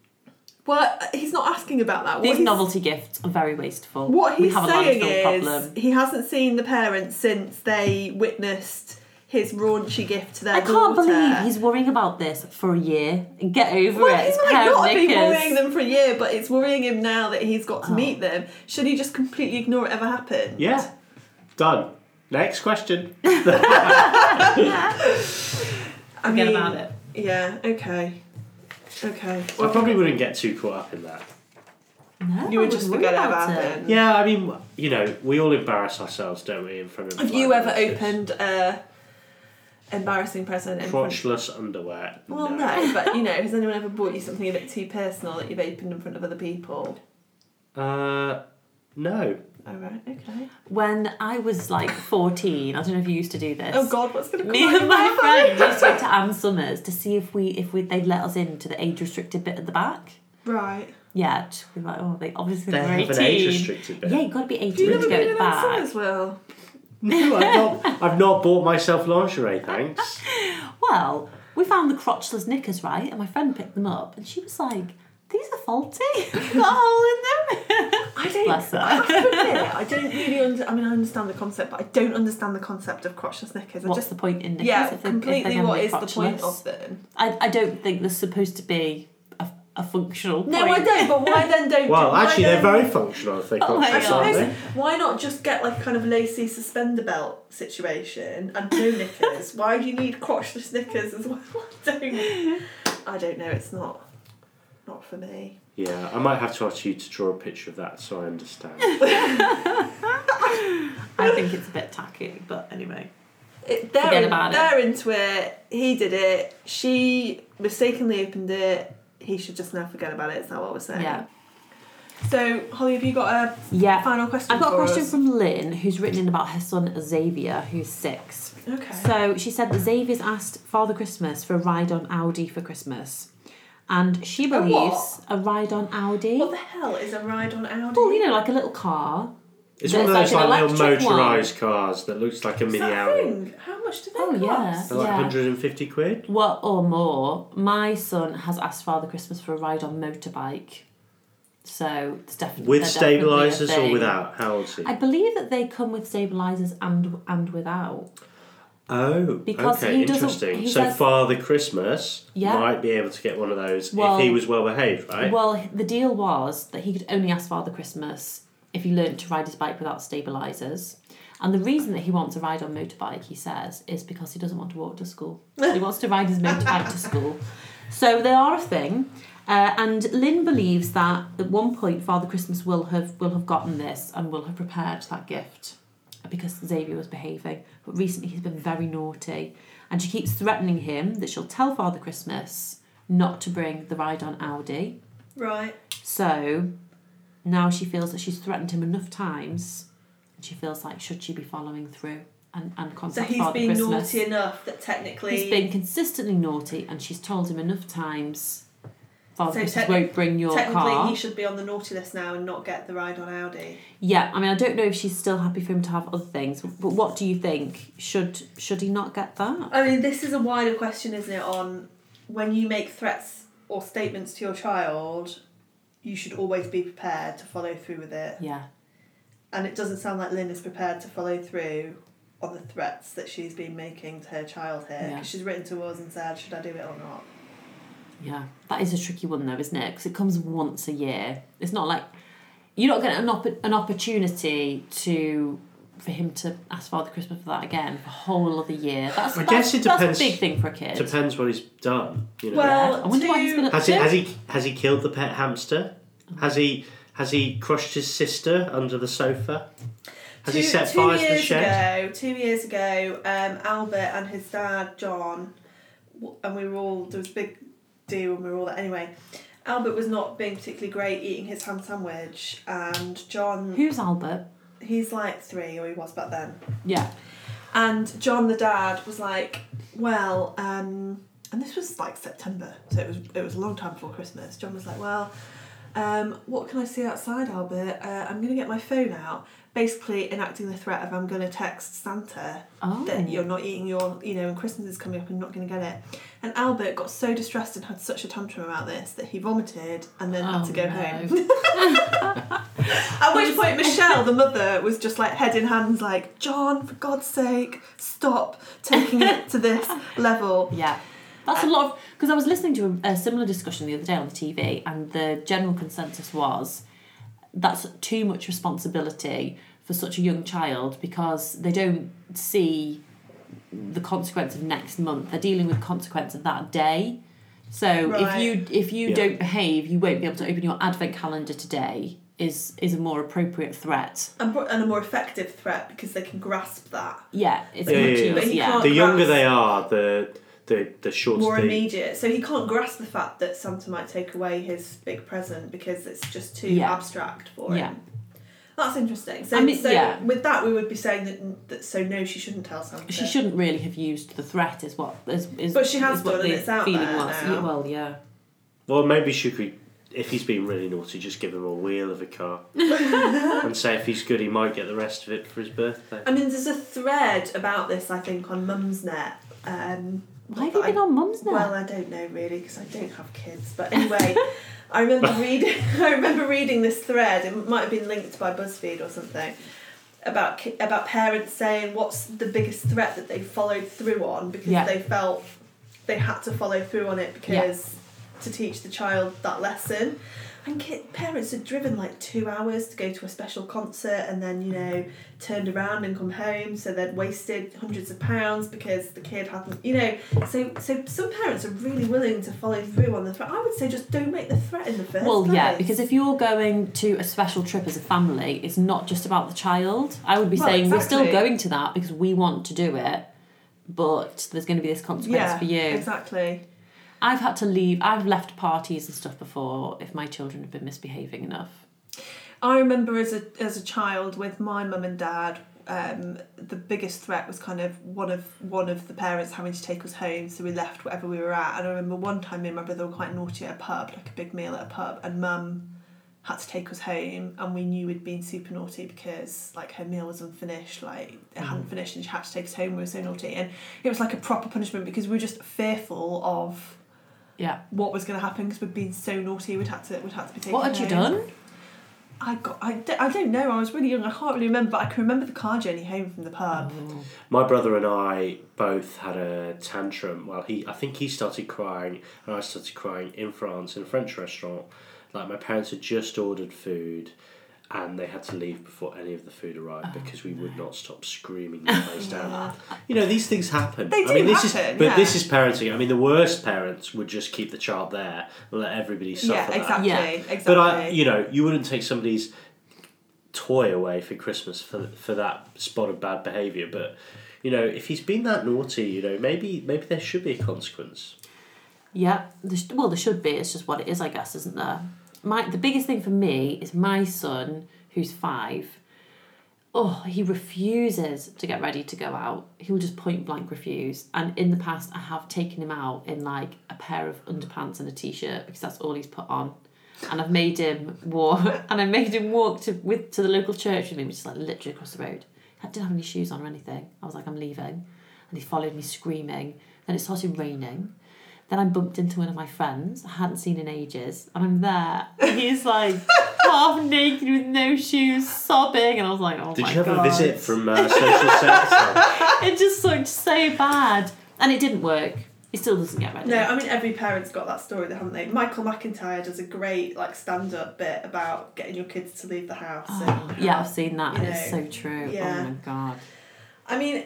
Well, he's not asking about that. These novelty gifts are very wasteful. What we he's have a saying landfill is problem. he hasn't seen the parents since they witnessed his raunchy gift to their I can't daughter. believe he's worrying about this for a year. Get over Well, it. he It's might pair of not have been knickers. worrying them for a year, but it's worrying him now that he's got to Oh. meet them. Should he just completely ignore it ever happened? Yeah. Done. Next question. I Forget mean, about it. Yeah, okay. Okay. I probably wouldn't get too caught up in that. No, You would I just worry forget it about ever it. happened. Yeah, I mean, you know, we all embarrass ourselves, don't we, in front of. Have you ever opened a embarrassing present in front? crotchless underwear? Well, no, but you know, has anyone ever bought you something a bit too personal that you've opened in front of other people? No. Oh right, okay. When I was like 14, I don't know if you used to do this. Oh God, what's going to come Me out and of my your friend mouth? used to go to Anne Summers to see if they'd let us into the age restricted bit at the back. Right. Yeah, we were like, oh, they obviously They were have 18. an age restricted bit. Yeah, you've got to be 18 Do you to never go at been the in back. Anne Summers, Will? No, I've not bought myself lingerie, thanks. Well, we found the crotchless knickers, right? And my friend picked them up, and she was like, "These are faulty. They've got a hole in them." I don't. Bless her. I have to admit, I don't really I mean, I understand the concept, but I don't understand the concept of crotchless knickers. What's the point in knickers? Yeah, if they're completely. gonna What be is the point crotchless? of them? I don't think there's supposed to be a functional point. No, I don't. But why then don't? Well, why actually, they're then- very functional if they're Oh my I crotchless, God. aren't suppose. they? Why not just get like a kind of lacy suspender belt situation and no knickers? Why do you need crotchless knickers as well? I don't know. It's not for me. Yeah, I might have to ask you to draw a picture of that so I understand. I think it's a bit tacky, but anyway. They're about it. They're into it. He did it. She mistakenly opened it. He should just now forget about it. Is that what we're saying? Yeah. So, Holly, have you got a Yeah. final question? I've got a for question us? from Lynn, who's written in about her son Xavier, who's 6. Okay. So she said that Xavier's asked Father Christmas for a ride on Audi for Christmas. And she what? believes a ride on Audi. What the hell is a ride on Audi? Well, you know, like a little car. It's There's one of those like an like little electric one. motorised cars that looks like a Is mini that a Audi. thing? How much do they Oh, cost? yeah. They're like 150 quid. Well, or more. My son has asked Father Christmas for a ride on motorbike. So it's definitely With they're definitely a stabilisers or thing. without? How old's he? I believe that they come with stabilisers and without. Oh, Because okay, he doesn't- interesting. he So says- Father Christmas Yeah. might be able to get one of those Well- if he was well behaved, right? Well, the deal was that he could only ask Father Christmas if he learnt to ride his bike without stabilisers. And the reason that he wants a ride on motorbike, he says, is because he doesn't want to walk to school. He wants to ride his motorbike to school. So they are a thing. And Lynn believes that at one point Father Christmas will have gotten this and will have prepared that gift because Xavier was behaving. But recently he's been very naughty. And she keeps threatening him that she'll tell Father Christmas not to bring the ride on Audi. Right. So now she feels that she's threatened him enough times, and she feels like, should she be following through and So contact he's Father been Christmas? naughty enough that technically... He's been consistently naughty, and she's told him enough times, Father So Christmas won't bring your technically car. he should be on the naughty list now and not get the ride on Audi. Yeah, I mean, I don't know if she's still happy for him to have other things, but what do you think? Should he not get that? I mean, this is a wider question, isn't it, on when you make threats or statements to your child, you should always be prepared to follow through with it. Yeah. And it doesn't sound like Lynn is prepared to follow through on the threats that she's been making to her child here. Yeah. Because she's written to us and said, should I do it or not? Yeah, that is a tricky one though, isn't it? Because it comes once a year. It's not like you're not getting an opportunity for him to ask Father Christmas for that again for a whole other year. I guess it that's depends. a big thing for a kid. Depends what he's done. You know. Well, I wonder what he's been up to. Has he killed the pet hamster? Has he crushed his sister under the sofa? Has he set fire to the shed? 2 years ago, Albert and his dad John, and there was a big deal and we were all there. Anyway, Albert was not being particularly great eating his ham sandwich, and John... Who's Albert? He's like 3, or he was back then. Yeah. And John the dad was like, well, and this was like September, so it was a long time before Christmas. John was like, well, what can I see outside, Albert? I'm going to get my phone out, basically enacting the threat of I'm going to text Santa that you're not eating your, and Christmas is coming up and not going to get it. And Albert got so distressed and had such a tantrum about this that he vomited and then had to go home. At which point Michelle, the mother, was just like head in hands like, John, for God's sake, stop taking it to this level. Yeah. That's a lot of... Because I was listening to a similar discussion the other day on the TV, and the general consensus was that's too much responsibility for such a young child because they don't see the consequence of next month. They're dealing with consequence of that day. So Right. if you don't behave, you won't be able to open your advent calendar today is a more appropriate threat. And a more effective threat because they can grasp that. Yeah, it's Yeah, much yeah, yeah. But he easier. can't The younger grasp- they are, the shorter more the... immediate. So he can't grasp the fact that Santa might take away his big present because it's just too Yeah. abstract for him. Yeah. That's interesting. So, I mean, yeah. with that, we would be saying that no, she shouldn't tell Santa. She shouldn't really have used the threat, is what is. But she has is what done, and the it's out feeling there was. now. Yeah, well, yeah. Well, maybe she could, if he's been really naughty, just give him a wheel of a car and say if he's good, he might get the rest of it for his birthday. I mean, there's a thread about this, I think, on Mumsnet. Why have you been on Mumsnet? Well, I don't know really because I don't have kids. But anyway, I remember reading this thread. It might have been linked by BuzzFeed or something about parents saying what's the biggest threat that they followed through on because they felt they had to follow through on it because to teach the child that lesson. And parents had driven like 2 hours to go to a special concert and then, turned around and come home. So they'd wasted hundreds of pounds because the kid hadn't, So some parents are really willing to follow through on the threat. I would say just don't make the threat in the first place. Yeah, because if you're going to a special trip as a family, it's not just about the child. I would be saying we're still going to that because we want to do it, but there's going to be this consequence for you. Exactly. I've had to leave. I've left parties and stuff before if my children have been misbehaving enough. I remember as a child with my mum and dad, the biggest threat was kind of one of the parents having to take us home, so we left wherever we were at. And I remember one time me and my brother were quite naughty at a pub, like a big meal at a pub, and mum had to take us home, and we knew we'd been super naughty because like her meal was unfinished, like it hadn't finished, and she had to take us home. We were so naughty, and it was like a proper punishment because we were just fearful of what was going to happen because we'd been so naughty. We'd had to be taken. What had you done? I don't know. I was really young. I can't really remember. But I can remember the car journey home from the pub. My brother and I both had a tantrum. Well, I think he started crying and I started crying in France in a French restaurant. Like my parents had just ordered food and they had to leave before any of the food arrived because we would not stop screaming the place down. These things happen. They do happen, This is parenting. I mean, the worst parents would just keep the child there and let everybody suffer exactly. that. But you wouldn't take somebody's toy away for Christmas for that spot of bad behaviour. But if he's been that naughty, maybe there should be a consequence. Yeah, there should be. It's just what it is, I guess, isn't there? the biggest thing for me is my son, who's 5. Oh, he refuses to get ready to go out. He'll just point blank refuse. And in the past, I have taken him out in like a pair of underpants and a t-shirt because that's all he's put on. And I've made him walk. And I made him walk to the local church with me, which is like literally across the road. I didn't have any shoes on or anything. I was like, I'm leaving. And he followed me screaming. Then it started raining. Then I bumped into one of my friends I hadn't seen in ages, and I'm there, and he's like half naked with no shoes, sobbing, and I was like, oh my god. Did you have a visit from social services? It just looked so bad, and it didn't work. He still doesn't get ready. No, I mean every parent's got that story, though, haven't they? Michael McIntyre does a great like stand-up bit about getting your kids to leave the house. Oh, yeah, I've seen that, and it's so true. Yeah. Oh my god. I mean,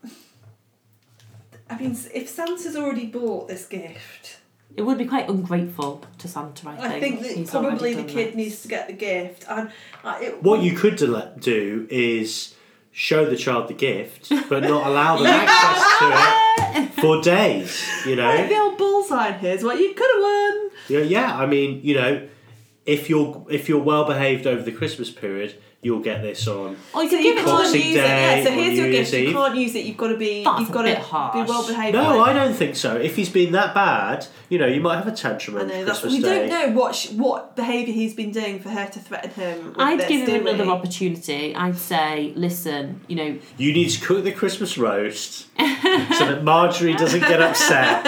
if Santa's already bought this gift, it would be quite ungrateful to Santa, I think. that probably the kid needs to get the gift. And what you could do is show the child the gift, but not allow them access to it for days. You know, like the old bullseye. Here's what you could have won. Yeah. I mean, you know, if you're well behaved over the Christmas period, you'll get this on. Oh, so you can't use it. Yeah, so here's your gift. Eve. You can't use it. You've got to be. That's you've got a bit to harsh. be well behaved. No, I don't think so. If he's been that bad, you know, you might have a tantrum on Christmas we Day. don't know what behaviour he's been doing for her to threaten him. With I'd this, give him do another we? opportunity. I'd say, listen, you know, You need to cook the Christmas roast so that Marjorie doesn't get upset.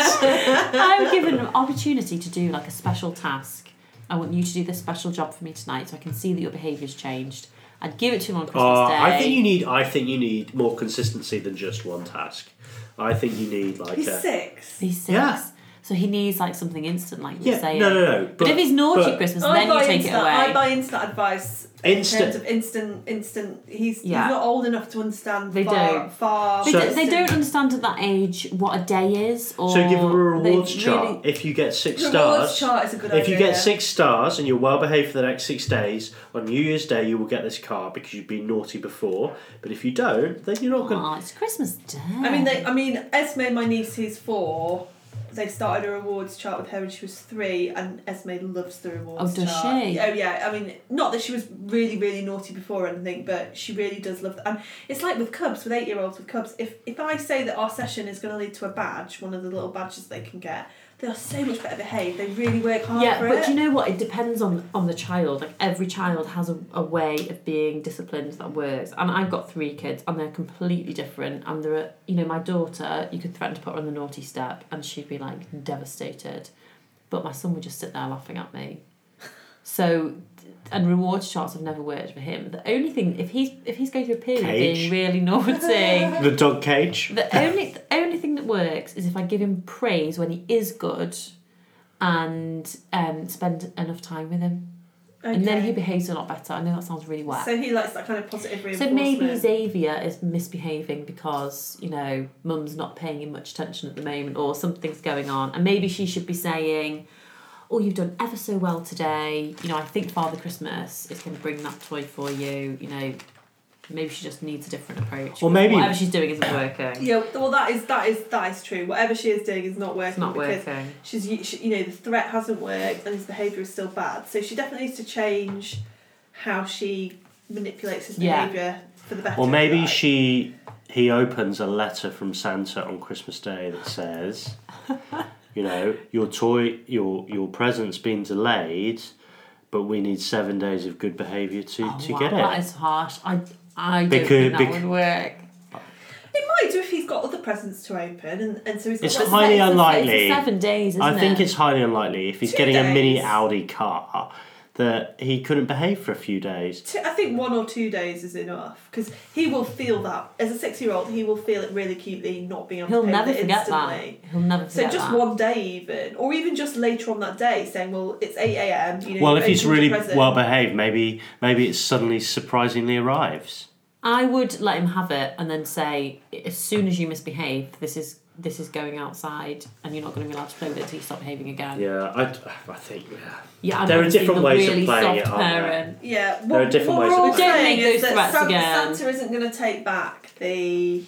I would give him an opportunity to do like a special task. I want you to do this special job for me tonight, so I can see that your behaviour's changed. I'd give it to him on Christmas Day. I think you need more consistency than just one task. I think you need like He's 6. He's 6. Yeah. So he needs like something instant, like you were saying. No. But if he's naughty at Christmas, then you take it away. I buy instant advice. In terms of instant. He's not old enough to understand. They don't. They don't understand at that age what a day is. Or so give him a rewards chart. Really, if you get 6 stars, rewards chart is a good idea. If you get 6 stars and you're well behaved for the next 6 days, on New Year's Day you will get this card because you've been naughty before. But if you don't, then you're not going. Oh, it's Christmas Day. I mean, Esme, my niece, who's 4. They started a rewards chart with her when she was 3, and Esme loves the rewards chart. Oh, does she? Oh, yeah. I mean, not that she was really, really naughty before or anything, but she really does love that. And it's like with Cubs, with 8-year-olds with Cubs. If I say that our session is going to lead to a badge, one of the little badges they can get, they are so much better behaved. They really work hard for it. Yeah, but do you know what? It depends on the child. Like, every child has a way of being disciplined that works. And I've got 3 kids, and they're completely different. And there are, you know, my daughter, you could threaten to put her on the naughty step, and she'd be, like, devastated. But my son would just sit there laughing at me. So, and rewards charts have never worked for him. The only thing, if he's going through a period of being really naughty, the dog cage. The only thing that works is if I give him praise when he is good, and spend enough time with him, and then he behaves a lot better. I know that sounds really wet. So he likes that kind of positive reinforcement. So maybe Xavier is misbehaving because, you know, Mum's not paying him much attention at the moment, or something's going on, and maybe she should be saying, oh, you've done ever so well today. You know, I think Father Christmas is going to bring that toy for you. You know, maybe she just needs a different approach. Or maybe whatever she's doing isn't working. Yeah, well, that is true. Whatever she is doing is not working. It's not because working. She, you know, the threat hasn't worked and his behaviour is still bad. So she definitely needs to change how she manipulates his behaviour for the better. Or maybe he opens a letter from Santa on Christmas Day that says, you know, your present's been delayed, but we need 7 days of good behaviour to get it. That is harsh. I don't think that would work. It might do if he's got other presents to open, and so he's got. It's highly unlikely. It's 7 days, isn't it? I think it's highly unlikely if he's 2 getting days. a mini Audi car that he couldn't behave for a few days. I think 1 or 2 days is enough, because he will feel that as a 6-year-old. He will feel it really acutely, not being able He'll to pay never with it forget instantly. that. He'll never forget So just that. 1 day even, or even just later on that day, saying, "Well, it's 8 a.m." You know, Well, you've if he's opened really your present. well behaved, maybe it suddenly surprisingly arrives. I would let him have it and then say, as soon as you misbehave, this is going outside, and you're not going to be allowed to play with it until you stop behaving again. Yeah, I think. Yeah, There are different ways of really playing it, soft aren't there? parent. Yeah, There are different ways of we're all playing it. Don't saying make is those that threats again. Santa isn't going to take back the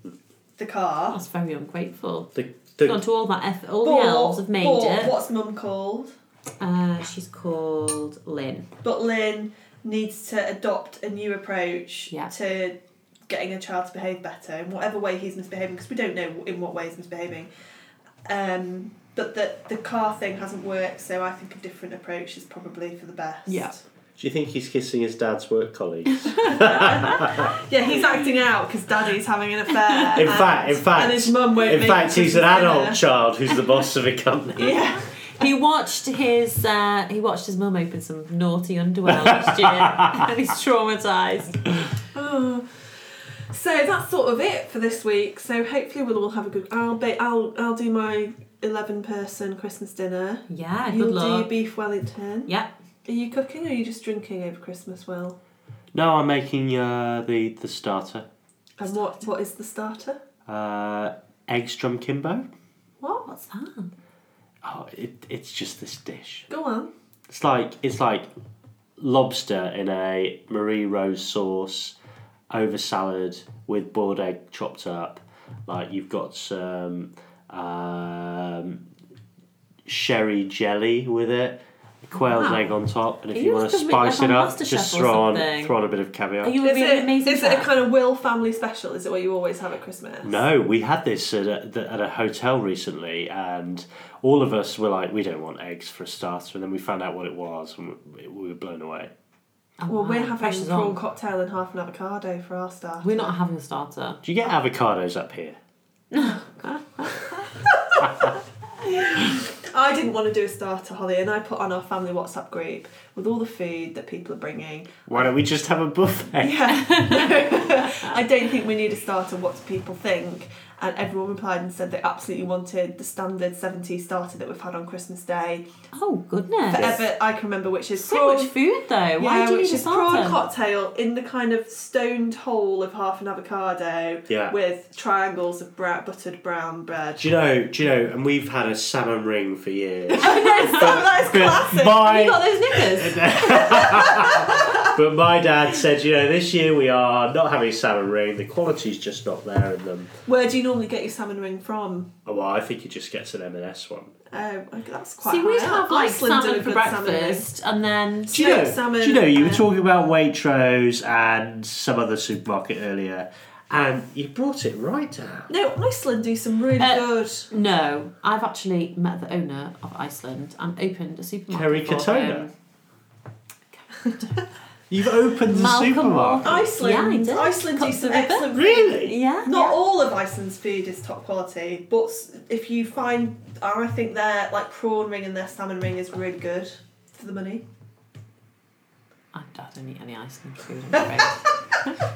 car. That's very ungrateful. The Gone to all the elves have made it. What's Mum called? She's called Lynn. But Lynn needs to adopt a new approach Yeah. to getting a child to behave better in whatever way he's misbehaving, because we don't know in what way he's misbehaving. But the car thing hasn't worked, so I think a different approach is probably for the best. Yeah. Do you think he's kissing his dad's work colleagues? Yeah, he's acting out because Daddy's having an affair. In fact, and his mum won't. in make fact, he's an Christmas adult dinner. child who's the boss of a company. Yeah. He watched his mum open some naughty underwear last year, and he's traumatised. Oh. So that's sort of it for this week. So hopefully we'll all have a good. I'll do my 11-person Christmas dinner. Yeah, good You'll luck. do beef Wellington. Yeah. Are you cooking or are you just drinking over Christmas, Will? No, I'm making the starter. And what is the starter? Egg strumkimbo. What? What's that? Oh, it's just this dish. Go on. It's like lobster in a Marie Rose sauce over salad with boiled egg chopped up. Like you've got some sherry jelly with it, quail's Wow. egg on top, and if Are you you want to like a bit spice like it on up, MasterChef just or throw on something? a bit of caviar. Are you a really amazing Is it a chef? kind of Will family special? Is it what you always have at Christmas? No, we had this at a hotel recently, and all of us were like, we don't want eggs for a starter, and then we found out what it was, and we were blown away. Oh, Well, wow, we're having pressure's prawn on. cocktail and half an avocado for our starter. We're not having a starter. Do you get avocados up here? I didn't want to do a starter, Holly, and I put on our family WhatsApp group with all the food that people are bringing. Why don't we just have a buffet? Yeah. I don't think we need a starter. What do people think? And everyone replied and said they absolutely wanted the standard 70s starter that we've had on Christmas Day. Oh, goodness. Forever, I can remember, which is So much food, though. Why do you which need a is prawn starter? cocktail in the kind of stoned hole of half an avocado Yeah. with triangles of buttered brown bread. Do you know, and we've had a salmon ring for years. That is classic. Have you got those knickers? But my dad said, this year we are not having salmon ring, the quality's just not there in them. Where do you normally get your salmon ring from? Oh, well, I think he just gets an M&S one. That's quite See, we'd high have up. like Iceland do a salmon for good salmon ring. breakfast, and then Do you know, salmon, you were talking about Waitrose and some other supermarket earlier, and you brought it right down. No, Iceland do some really good. no, I've actually met the owner of Iceland and opened a supermarket Kerry for Katona? him. You've opened the Malcolm supermarket. Walker. Iceland, Yeah, I did. Iceland do Cut some the ribbon. excellent. Really? Yeah. Not yeah. all of Iceland's food is top quality, but if you find, I think their like prawn ring and their salmon ring is really good for the money. I don't eat any Iceland food, I'm afraid.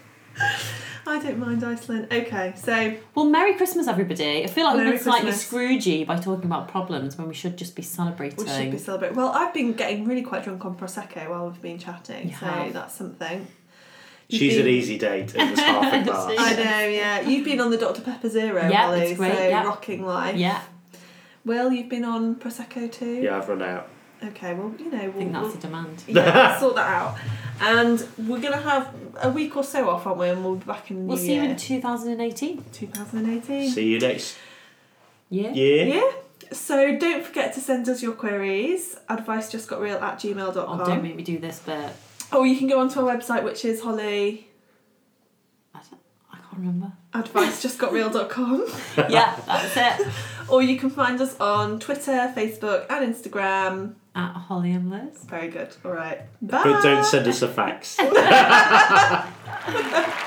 I don't mind Iceland. Okay, so Well, Merry Christmas, everybody. I feel like Merry we've been slightly Christmas. Scroogey by talking about problems when we should just be celebrating. we should be celebrating. Well, I've been getting really quite drunk on Prosecco while we've been chatting, You so have. that's something. She's You've an been- easy date. It was half a glass. I know, yeah. You've been on the Dr Pepper Zero, Yeah, Holly, it's great, so yeah. rocking life. Yeah, Will, you've been on Prosecco too? Yeah, I've run out. Okay, well, I think that's the demand. yeah, we'll sort that out. And we're going to have a week or so off, aren't we? And we'll be back in the We'll new see you year. in 2018. 2018. See you next Yeah. year. Yeah. So don't forget to send us your queries. advicejustgotreal@gmail.com. Oh, don't make me do this bit. Or you can go onto our website, which is Holly. I can't remember. advicejustgotreal.com. Yeah, that's it. Or you can find us on Twitter, Facebook, and Instagram. At Holly and Liz. Very good. All right. Bye. But don't send us a fax.